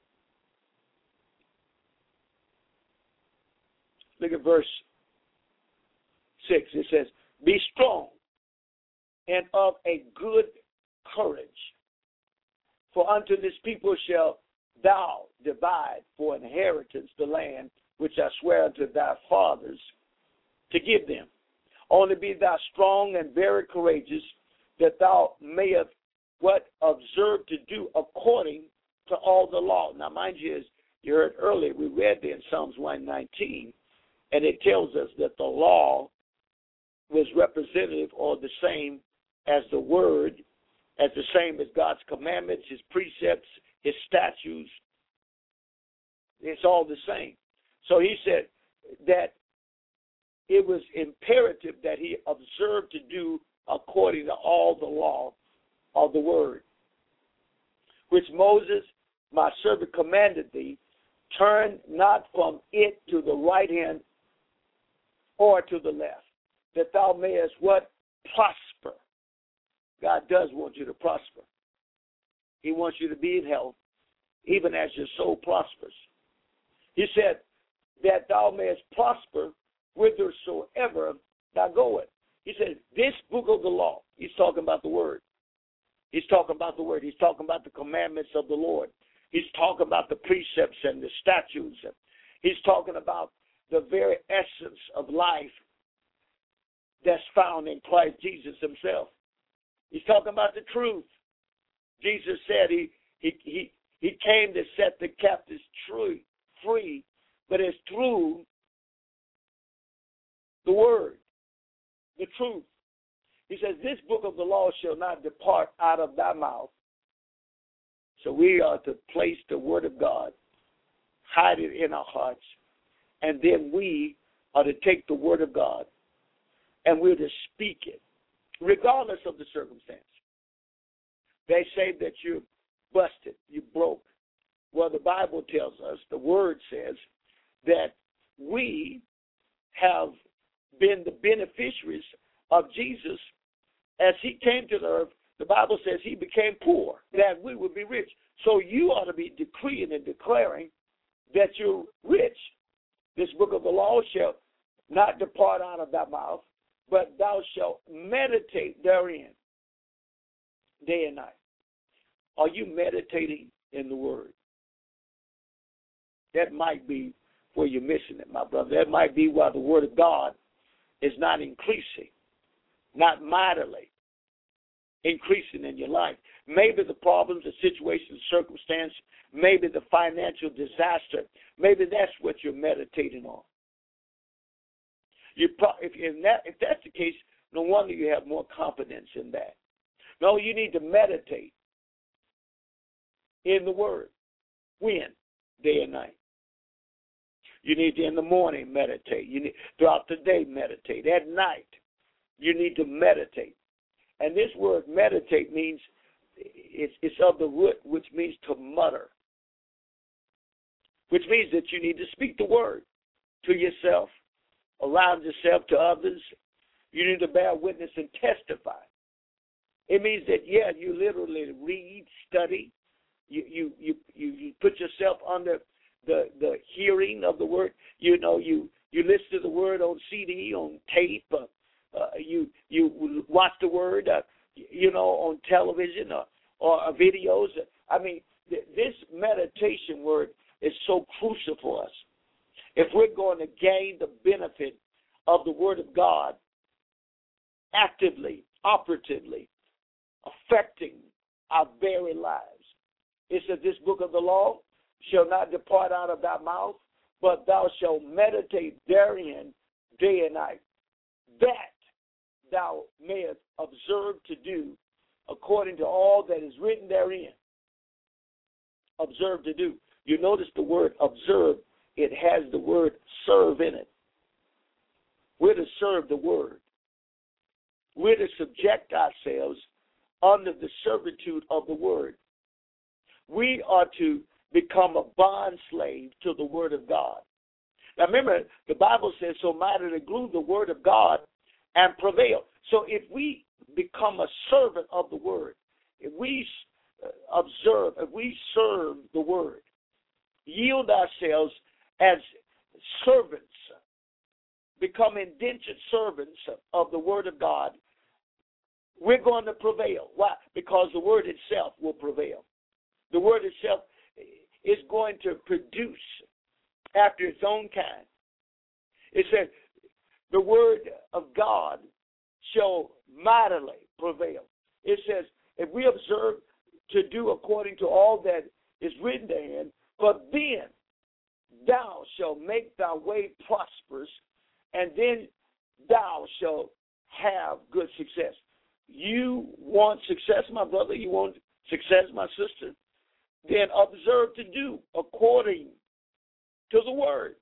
Look at verse six. It says, be strong and of a good courage, for unto this people shall thou divide for inheritance the land which I swear unto thy fathers to give them. Only be thou strong and very courageous, that thou mayest what observe to do according to all the law. Now, mind you, as you heard earlier, we read there in Psalms one nineteen, and it tells us that the law was representative or the same as the word, as the same as God's commandments, his precepts, his statutes. It's all the same. So he said that it was imperative that he observe to do according to all the law of the word, which Moses, my servant, commanded thee. Turn not from it to the right hand or to the left, that thou mayest what? Prosper. God does want you to prosper. He wants you to be in health, even as your soul prospers. He said that thou mayest prosper whithersoever thou goest. He said, this book of the law, he's talking about the word. He's talking about the word. He's talking about the commandments of the Lord. He's talking about the precepts and the statutes. He's talking about the very essence of life that's found in Christ Jesus himself. He's talking about the truth. Jesus said he he he, he came to set the captives free, free, but it's through the word, the truth. He says, this book of the law shall not depart out of thy mouth. So we are to place the word of God, hide it in our hearts, and then we are to take the word of God and we're to speak it, regardless of the circumstance. They say that you're busted, you broke. Well, the Bible tells us, the word says, that we have been the beneficiaries of Jesus as he came to the earth. The Bible says he became poor, that we would be rich. So you ought to be decreeing and declaring that you're rich. This book of the law shall not depart out of thy mouth, but thou shalt meditate therein day and night. Are you meditating in the word? That might be where you're missing it, my brother. That might be why the word of God is not increasing, not mightily increasing in your life. Maybe the problems, the situation, the circumstance, maybe the financial disaster, maybe that's what you're meditating on. You pro- if, if, that, if that's the case, no wonder you have more confidence in that. No, you need to meditate in the word. When? Day and night. You need to, in the morning, meditate. You need throughout the day, meditate. At night, you need to meditate. And this word meditate means it's, it's of the root, which means to mutter, which means that you need to speak the word to yourself, around yourself, to others. You need to bear witness and testify. It means that, yeah, you literally read, study. You you you you, you put yourself under the, the hearing of the word. You know, you, you listen to the word on C D, on tape. Uh, uh, you you watch the word, uh, you know, on television or, or uh, videos. I mean, th- this meditation word is so crucial for us. If we're going to gain the benefit of the word of God actively operatively affecting our very lives. It says, this book of the law shall not depart out of thy mouth, but thou shalt meditate therein day and night, that thou mayest observe to do according to all that is written therein. Observe to do. You notice the word observe, it has the word serve in it. We're to serve the word. We're to subject ourselves under the servitude of the word. We are to become a bond slave to the word of God. Now remember, the Bible says, so mightily glue the word of God and prevail. So if we become a servant of the word, if we observe, if we serve the word, yield ourselves as servants, become indentured servants of the word of God, we're going to prevail. Why? Because the word itself will prevail. The word itself is going to produce after its own kind. It says, the word of God shall mightily prevail. It says, if we observe to do according to all that is written therein, but then thou shalt make thy way prosperous, and then thou shalt have good success. You want success, my brother? You want success, my sister? Then observe to do according to the word.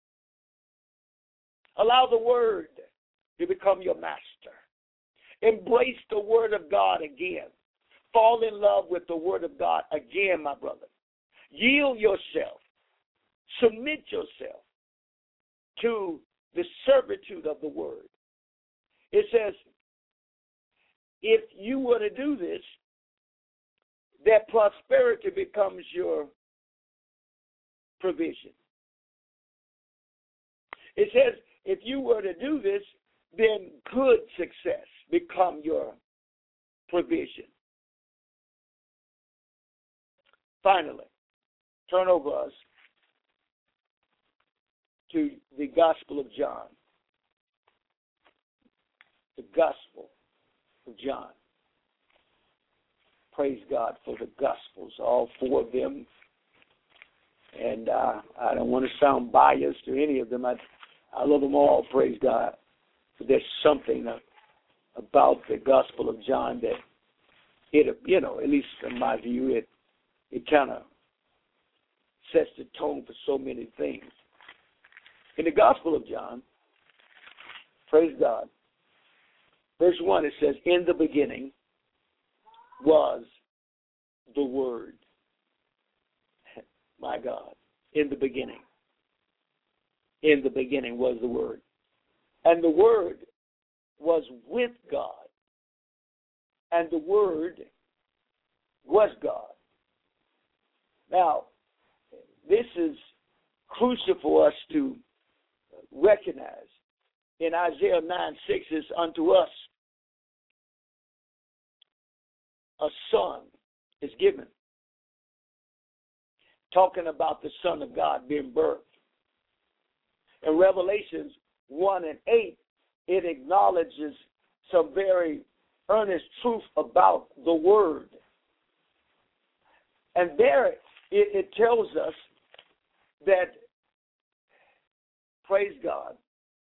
Allow the word to become your master. Embrace the word of God again. Fall in love with the word of God again, my brother. Yield yourself. Submit yourself to the servitude of the word. It says, if you were to do this, that prosperity becomes your provision. It says, if you were to do this, then good success become your provision. Finally, turn over us to the Gospel of John. The Gospel of John. Praise God for the Gospels, all four of them. And uh, I don't want to sound biased to any of them. I, I love them all, praise God. But there's something uh, about the Gospel of John that, it, you know, at least in my view, it, it kind of sets the tone for so many things. In the Gospel of John, praise God, verse one, it says, in the beginning was the Word. My God, in the beginning. In the beginning was the Word. And the Word was with God. And the Word was God. Now, this is crucial for us to recognize. In Isaiah nine six is unto us a son is given. Talking about the Son of God being birthed. In Revelations one and eight, it acknowledges some very earnest truth about the Word. And there it, it tells us that, praise God,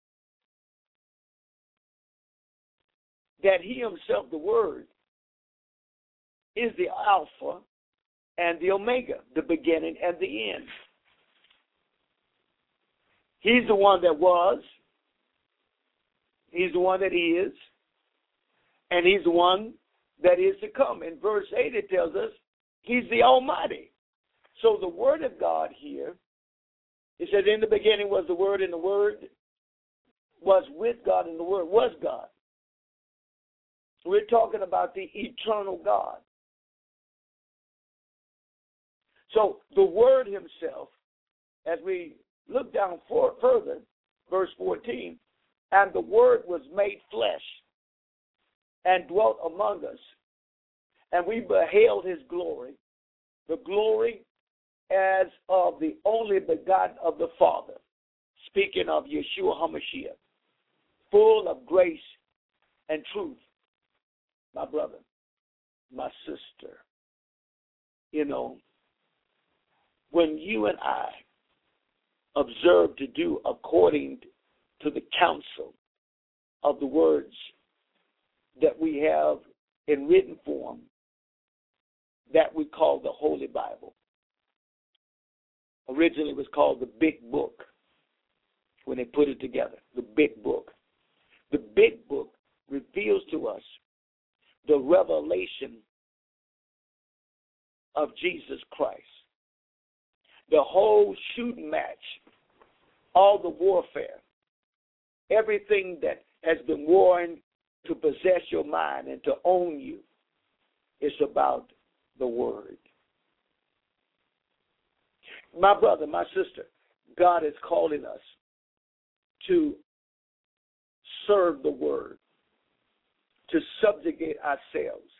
that He Himself, the Word, is the Alpha and the Omega, the beginning and the end. He's the one that was, He's the one that is, and He's the one that is to come. In verse eight it tells us He's the Almighty. So the Word of God here, it says, in the beginning was the Word, and the Word was with God, and the Word was God. We're talking about the eternal God. So the Word Himself, as we look down for, further, verse fourteen, and the Word was made flesh and dwelt among us, and we beheld His glory, the glory as of the only begotten of the Father, speaking of Yeshua HaMashiach, full of grace and truth. my brother, my sister, you know, when you and I observe to do according to the counsel of the words that we have in written form that we call the Holy Bible. Originally it was called the Big Book when they put it together, the Big Book. The Big Book reveals to us the revelation of Jesus Christ. The whole shooting match, all the warfare, everything that has been warring to possess your mind and to own you is about the Word. My brother, my sister, God is calling us to serve the Word, to subjugate ourselves,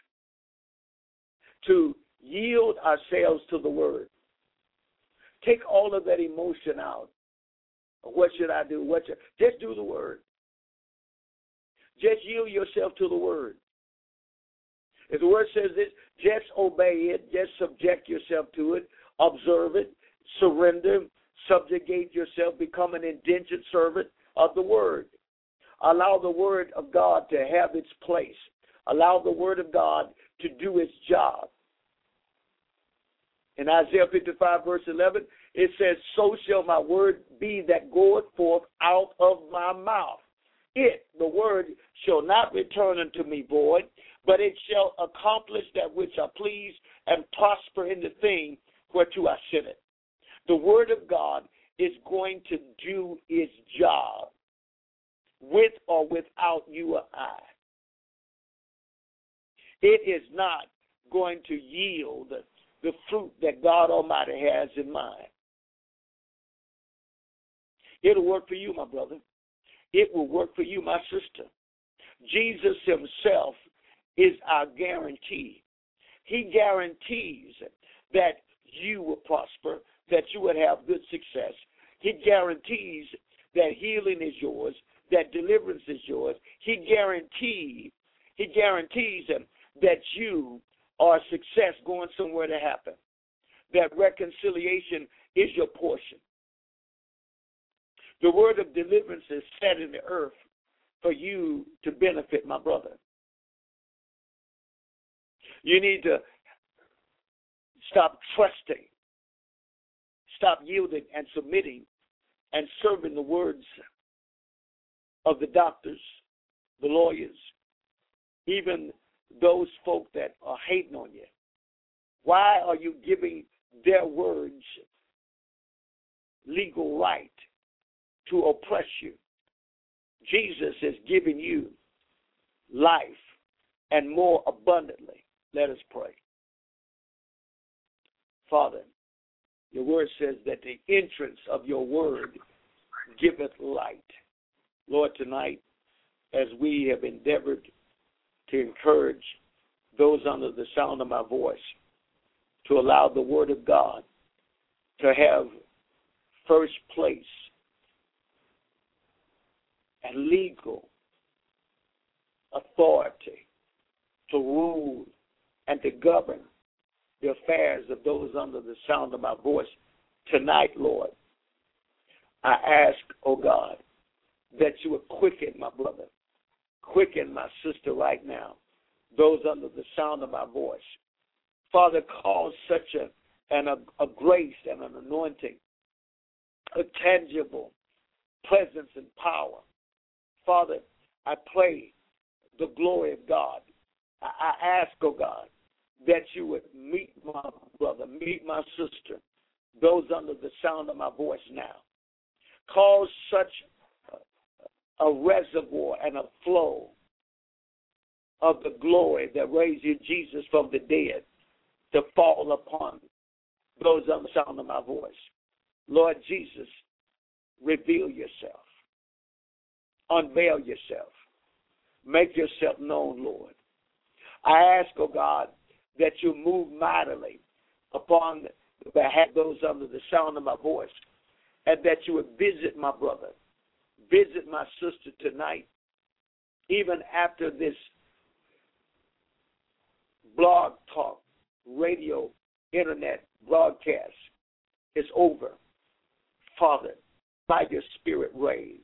to yield ourselves to the Word. Take all of that emotion out. What should I do? What should, just do the Word. Just yield yourself to the Word. If the Word says this, just obey it. Just subject yourself to it. Observe it. Surrender. Subjugate yourself. Become an indentured servant of the Word. Allow the Word of God to have its place. Allow the Word of God to do its job. In Isaiah fifty-five, verse eleven, it says, so shall my word be that goeth forth out of my mouth. It, the word, shall not return unto me void, but it shall accomplish that which I please and prosper in the thing whereto I sent it. The word of God is going to do its job with or without you or I. It is not going to yield the fruit that God Almighty has in mind. It'll work for you, my brother. It will work for you, my sister. Jesus himself is our guarantee. He guarantees that you will prosper, that you would have good success. He guarantees that healing is yours, that deliverance is yours. He guarantees, he guarantees that you are a success going somewhere to happen, that reconciliation is your portion. The word of deliverance is set in the earth for you to benefit, my brother. You need to stop trusting, stop yielding and submitting and serving the words of the doctors, the lawyers, even those folk that are hating on you. Why are you giving their words legal right to oppress you? Jesus is giving you life and more abundantly. Let us pray. Father, your word says that the entrance of your word giveth light. Lord, tonight, as we have endeavored to encourage those under the sound of my voice to allow the word of God to have first place and legal authority to rule and to govern the affairs of those under the sound of my voice tonight, Lord, I ask, oh God, that you would quicken my brother, quicken my sister right now, those under the sound of my voice. Father, cause such a, an, a, a grace and an anointing, a tangible presence and power. Father, I pray the glory of God. I, I ask, oh God, that you would meet my brother, meet my sister, those under the sound of my voice now. Cause such a, a reservoir and a flow of the glory that raised you, Jesus, from the dead to fall upon those under the sound of my voice. Lord Jesus, reveal yourself. Unveil yourself. Make yourself known, Lord. I ask, oh God, that you move mightily upon the behalf of those under the sound of my voice, and that you would visit my brother, visit my sister tonight, even after this blog talk, radio, internet broadcast is over. Father, by your spirit raised.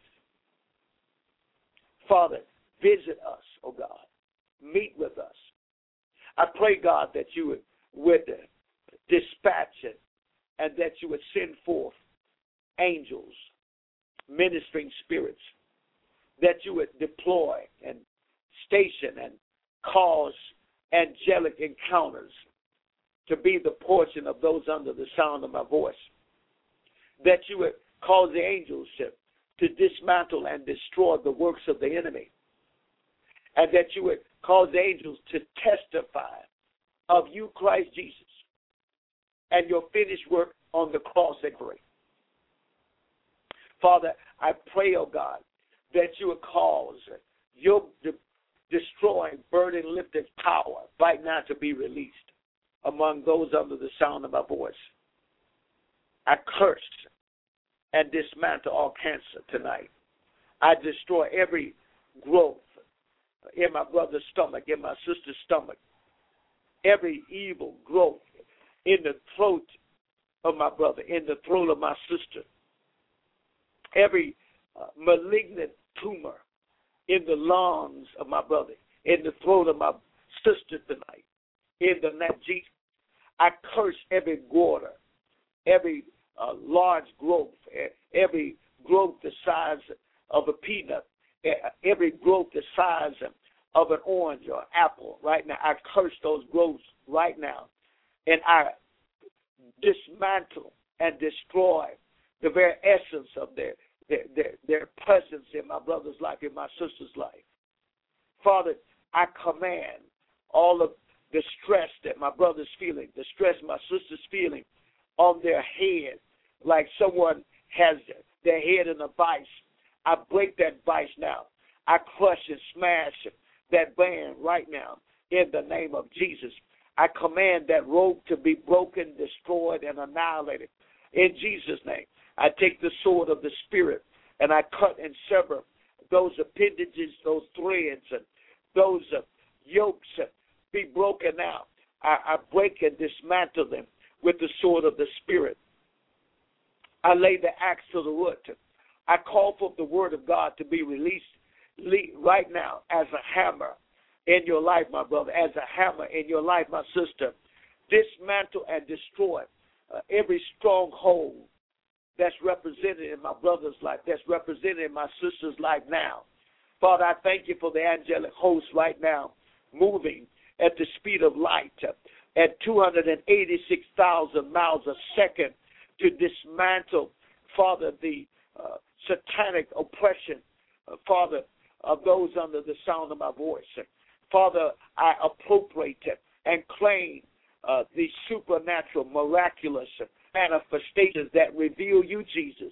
Father, visit us, oh God. Meet with us. I pray, God, that you would, would dispatch it and that you would send forth angels, ministering spirits, that you would deploy and station and cause angelic encounters to be the portion of those under the sound of my voice, that you would cause the angels to, to dismantle and destroy the works of the enemy, and that you would cause the angels to testify of you, Christ Jesus, and your finished work on the cross at Calvary. Father, I pray, oh God, that you would cause your de- destroying, burden lifting power right now to be released among those under the sound of my voice. I curse and dismantle all cancer tonight. I destroy every growth in my brother's stomach, in my sister's stomach, every evil growth in the throat of my brother, in the throat of my sister, every uh, malignant tumor in the lungs of my brother, in the throat of my sister tonight, in the name of Jesus. I curse every goiter, every uh, large growth, every growth the size of a peanut, every growth the size of an orange or apple right now. I curse those growths right now, and I dismantle and destroy the very essence of their, their, their, their presence in my brother's life, in my sister's life. Father, I command all of the stress that my brother's feeling, the stress my sister's feeling on their head, like someone has their head in a vice. I break that vice now. I crush and smash that band right now in the name of Jesus. I command that rope to be broken, destroyed, and annihilated in Jesus' name. I take the sword of the Spirit and I cut and sever those appendages, those threads, and those uh, yokes uh, be broken out. I, I break and dismantle them with the sword of the Spirit. I lay the axe to the root. I call for the word of God to be released right now as a hammer in your life, my brother, as a hammer in your life, my sister. Dismantle and destroy uh, every stronghold that's represented in my brother's life, that's represented in my sister's life now. Father, I thank you for the angelic host right now moving at the speed of light uh, at two hundred eighty-six thousand miles a second to dismantle, Father, the uh, satanic oppression, uh, Father, of those under the sound of my voice. Father, I appropriate and claim uh, the supernatural, miraculous manifestations that reveal you, Jesus.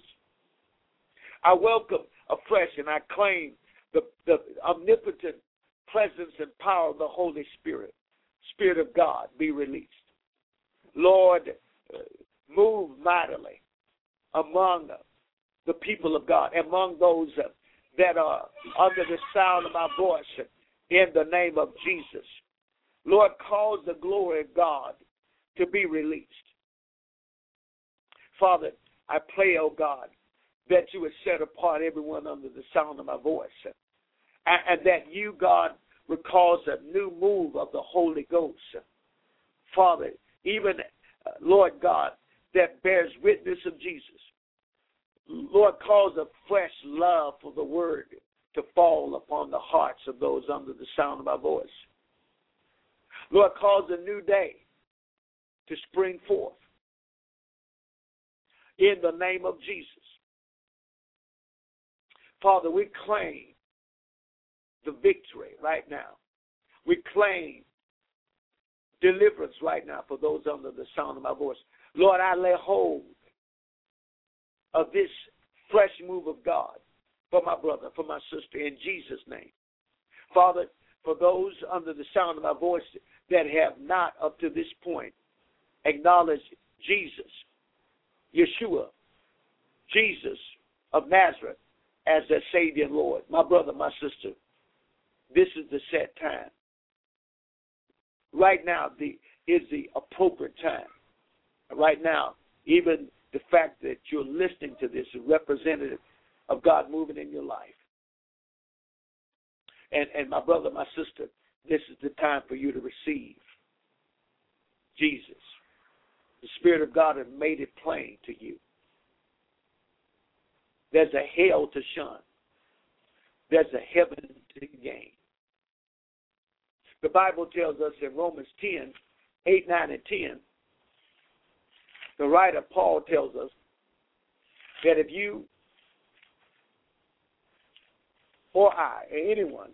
I welcome afresh and I claim the, the omnipotent presence and power of the Holy Spirit. Spirit of God, be released. Lord, uh, move mightily among the people of God, among those uh, that are under the sound of my voice, in the name of Jesus. Lord, cause the glory of God to be released. Father, I pray, oh God, that you would set apart everyone under the sound of my voice, and, and that you, God, would cause a new move of the Holy Ghost. Father, even, uh, Lord God, that bears witness of Jesus. Lord, cause a fresh love for the word to fall upon the hearts of those under the sound of my voice. Lord, cause a new day to spring forth in the name of Jesus. Father, we claim the victory right now. We claim deliverance right now for those under the sound of my voice. Lord, I lay hold of this fresh move of God for my brother, for my sister, in Jesus' name. Father, for those under the sound of my voice that have not up to this point acknowledged Jesus, Yeshua, Jesus of Nazareth as their Savior and Lord, my brother, my sister, this is the set time. right now the is the appropriate time. Right now, even the fact that you're listening to this is representative of God moving in your life. And, and my brother, my sister, this is the time for you to receive Jesus. The Spirit of God has made it plain to you. There's a hell to shun. There's a heaven to gain. The Bible tells us in Romans ten, eight, nine, and ten, the writer Paul tells us that if you or I or anyone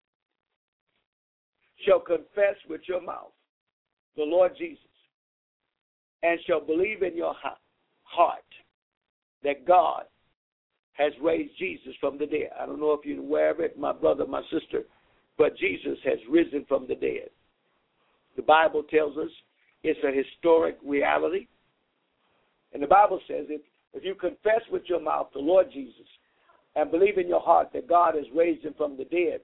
shall confess with your mouth the Lord Jesus and shall believe in your heart that God has raised Jesus from the dead. I don't know if you're aware of it, my brother, my sister, but Jesus has risen from the dead. The Bible tells us it's a historic reality. And the Bible says if, if you confess with your mouth the Lord Jesus and believe in your heart that God has raised him from the dead,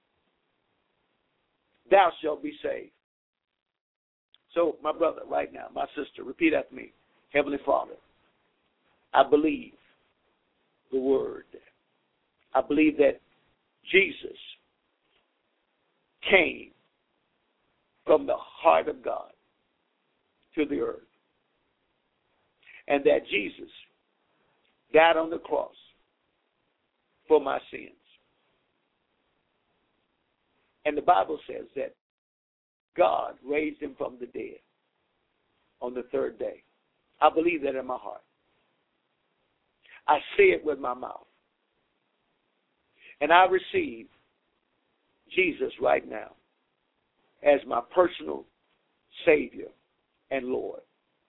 thou shalt be saved. So, my brother, right now, my sister, repeat after me. Heavenly Father, I believe the word. I believe that Jesus came from the heart of God to the earth, and that Jesus died on the cross for my sins. And the Bible says that God raised him from the dead on the third day. I believe that in my heart. I say it with my mouth. And I receive Jesus right now as my personal Savior and Lord.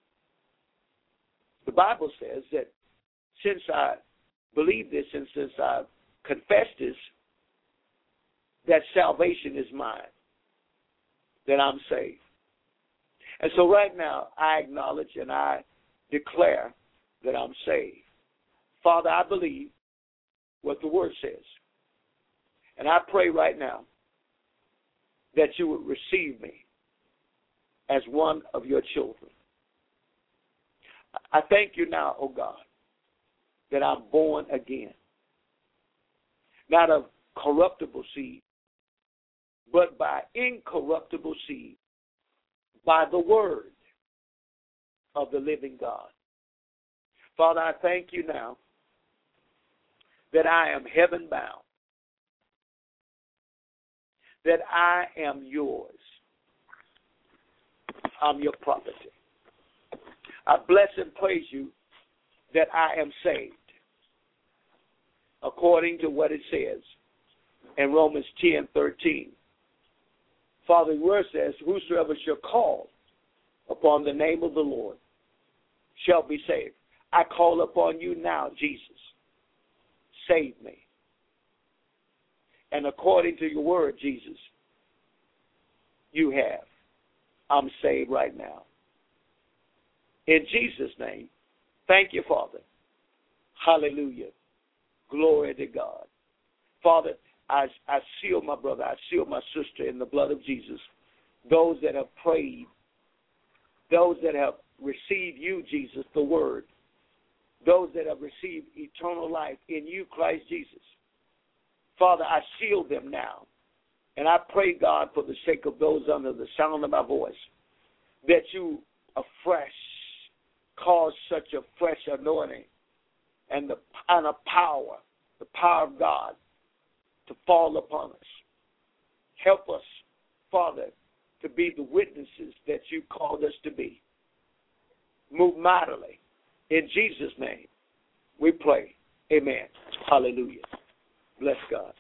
The Bible says that since I believe this and since I confess this, that salvation is mine, that I'm saved. And so right now, I acknowledge and I declare that I'm saved. Father, I believe what the Word says. And I pray right now that you would receive me as one of your children. I thank you now, oh God, that I'm born again, not of corruptible seed, but by incorruptible seed, by the word of the living God. Father, I thank you now that I am heaven bound, that I am yours. I'm your property. I bless and praise you that I am saved, according to what it says in Romans ten thirteen. Father, the word says, whosoever shall call upon the name of the Lord shall be saved. I call upon you now, Jesus. Save me. And according to your word, Jesus, you have. I'm saved right now. In Jesus' name, thank you, Father. Hallelujah. Glory to God. Father, I, I seal my brother, I seal my sister in the blood of Jesus. Those that have prayed, those that have received you, Jesus, the word, those that have received eternal life in you, Christ Jesus. Father, I seal them now. And I pray, God, for the sake of those under the sound of my voice, that you afresh cause such a fresh anointing and the and a power, the power of God, to fall upon us. Help us, Father, to be the witnesses that you called us to be. Move mightily. In Jesus' name, we pray. Amen. Hallelujah. Bless God.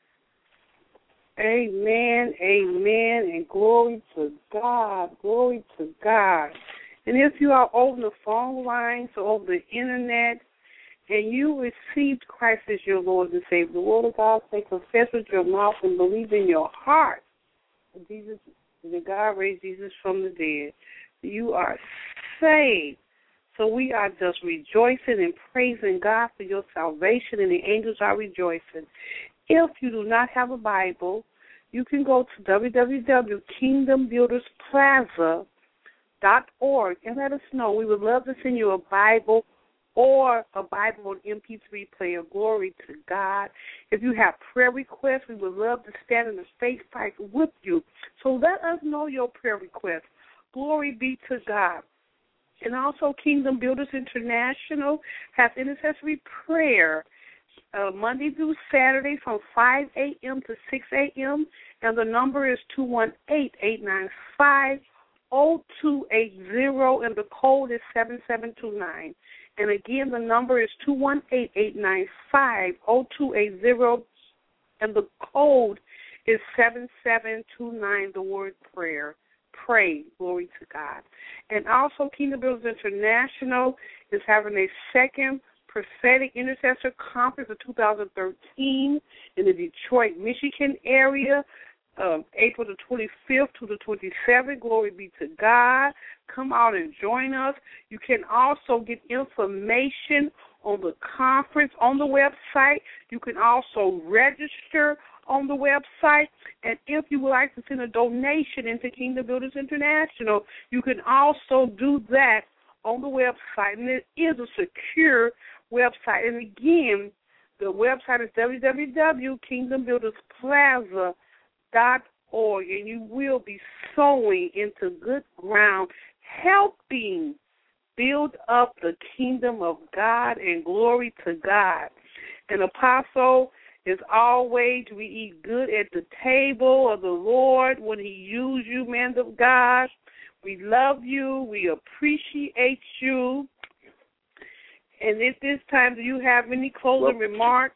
Amen, amen, and glory to God, glory to God. And if you are over the phone lines or over the internet and you received Christ as your Lord and Savior, the word of God says, confess with your mouth and believe in your heart that Jesus, that God raised Jesus from the dead, you are saved. So we are just rejoicing and praising God for your salvation, and the angels are rejoicing. If you do not have a Bible, you can go to w w w dot kingdom builders plaza dot org and let us know. We would love to send you a Bible or a Bible on M P three player. Glory to God. If you have prayer requests, we would love to stand in the faith fight with you. So let us know your prayer requests. Glory be to God. And also Kingdom Builders International has intercessory prayer uh, Monday through Saturday from five a.m. to six a.m. And the number is two one eight, eight nine five, zero two eight zero, and the code is seven seven two nine. And again, the number is two one eight, eight nine five, zero two eight zero, and the code is seven seven two nine, the word prayer. Pray, glory to God. And also, Kingdom Builders International is having a second prophetic intercessor conference of two thousand thirteen in the Detroit, Michigan area, um, April the twenty-fifth to the twenty-seventh. Glory be to God. Come out and join us. You can also get information on the conference on the website. You can also register on the website. And if you would like to send a donation into Kingdom Builders International, you can also do that on the website. And it is a secure website. And again, the website is w w w dot kingdom builders plaza dot org, and you will be sowing into good ground, helping build up the kingdom of God, and glory to God. And Apostle, as always, we eat good at the table of the Lord when he uses you, man of God. We love you. We appreciate you. And at this time, do you have any closing well, remarks?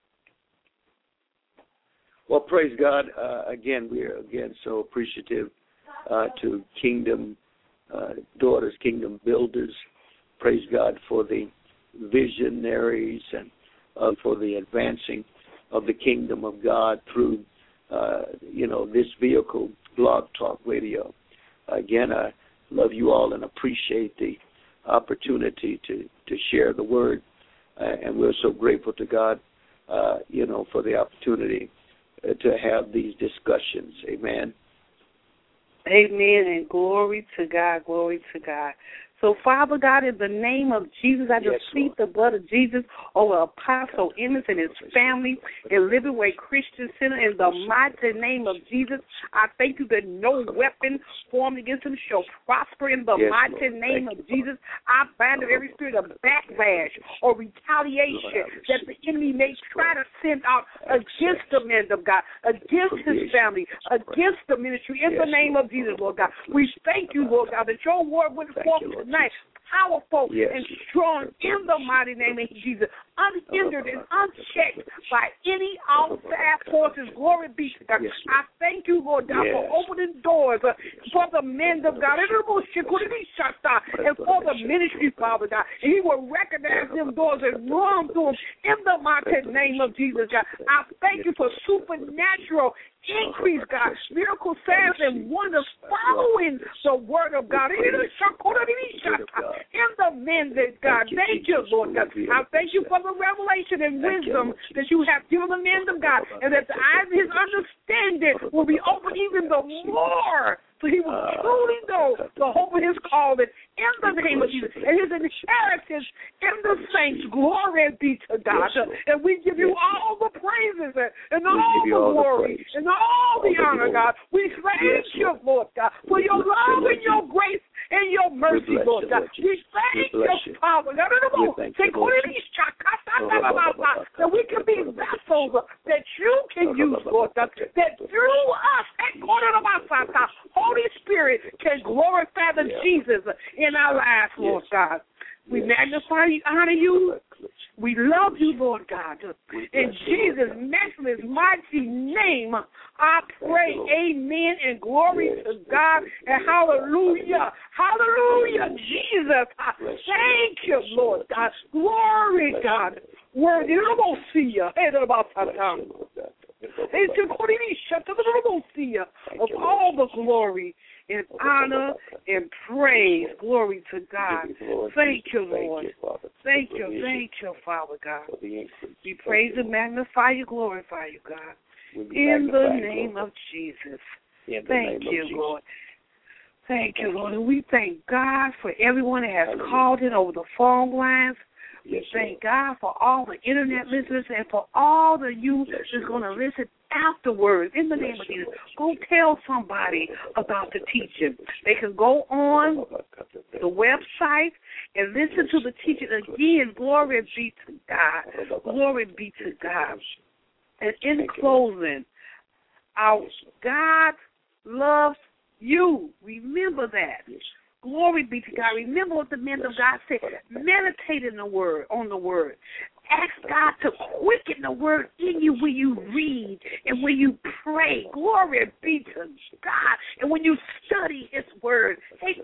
Well, praise God. Uh, again, we are, again, so appreciative uh, to Kingdom uh, Daughters, Kingdom Builders. Praise God for the visionaries and uh, for the advancing of the kingdom of God through, uh, you know, this vehicle, Blog Talk Radio. Again, I love you all and appreciate the opportunity to, to share the word, uh, and we're so grateful to God, uh, you know, for the opportunity uh, to have these discussions. Amen. Amen, and glory to God, glory to God. So, Father God, in the name of Jesus, I just yes, plead the blood of Jesus over Apostle Emmons and his family in Living Way Christian Center. In the mighty name of Jesus, I thank you that no weapon formed against him shall prosper. In the yes, mighty Lord. name thank of you, Jesus, I bind up every spirit of backlash or retaliation Lord, that the enemy may try to send out against the men of God, against his family, against the ministry. In yes, the name of Jesus, Lord God, we thank you, Lord God, that your word went forth tonight, powerful yes. and strong in the mighty name of Jesus, unhindered and unchecked by any outside forces. Glory be to God. Yes, I thank you, Lord God, yes. for opening doors uh, for the men of God and for the ministry, Father God. And he will recognize them doors and run through them in the mighty name of Jesus, God. I thank you for supernatural increase, God, miracle signs and wonders following the word of God. In the men that God, thank you, Lord God. I thank you for the revelation and wisdom that you have given the men of God, and that the eyes of his understanding will be opened even the more, so he will truly know the hope of his calling in the name of Jesus, and his inheritance in the saints. Glory be to God. And we give you all the praises and all the glory and all the honor, God. We thank you, Lord God, for your love and your grace and your mercy, Lord God. We thank you, Father, that we can be vessels that you can use, Lord God, that through us, Holy Spirit can glorify the Jesus in our lives, Lord God. We magnify you, honor you. We love you, Lord God. In Jesus' matchless, mighty name, I pray, amen, and glory to God, and hallelujah. Hallelujah, Jesus. Thank you, Lord God. Glory, God. Worthy, I won't see you. Of all the glory and honor and praise. Glory to God. Thank you, Lord. Thank you, thank you, Father God. We praise and magnify you, glorify you, God. In the name of Jesus. In the Thank name you, of Jesus. Lord. Thank you, Lord. And we thank God for everyone that has Hallelujah. Called in over the phone lines. We yes, thank Lord. God for all the internet yes, listeners and for all the youth yes, that's going to listen afterwards. In the yes, name of Jesus, go tell somebody about the teaching. They can go on the website and listen to the teaching again. Glory be to God. Glory be to God. And in closing, our God loves you. Remember that. Yes. Glory be to God. Remember what the men of God said. Meditate in the word, on the word. Ask God to quicken the word in you when you read and when you pray. Glory be to God. And when you study His word. Eat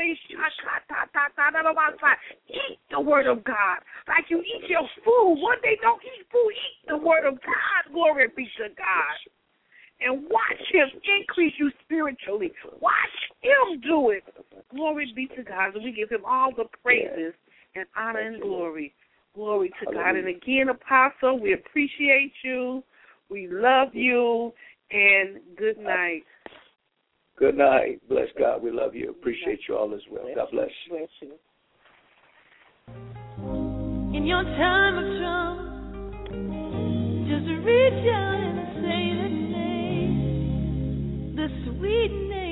the word of God. Like you eat your food. One day don't eat food. Eat the word of God. Glory be to God. And watch Him increase you spiritually. Watch Him do it. Glory be to God. And we give Him all the praises and honor and glory. Glory to God. And again, Apostle, we appreciate you. We love you. And good night. Good night. Bless God. We love you. Appreciate you all as well. God bless. Bless you. In your time of trouble, just reach out and say the name. The sweet name.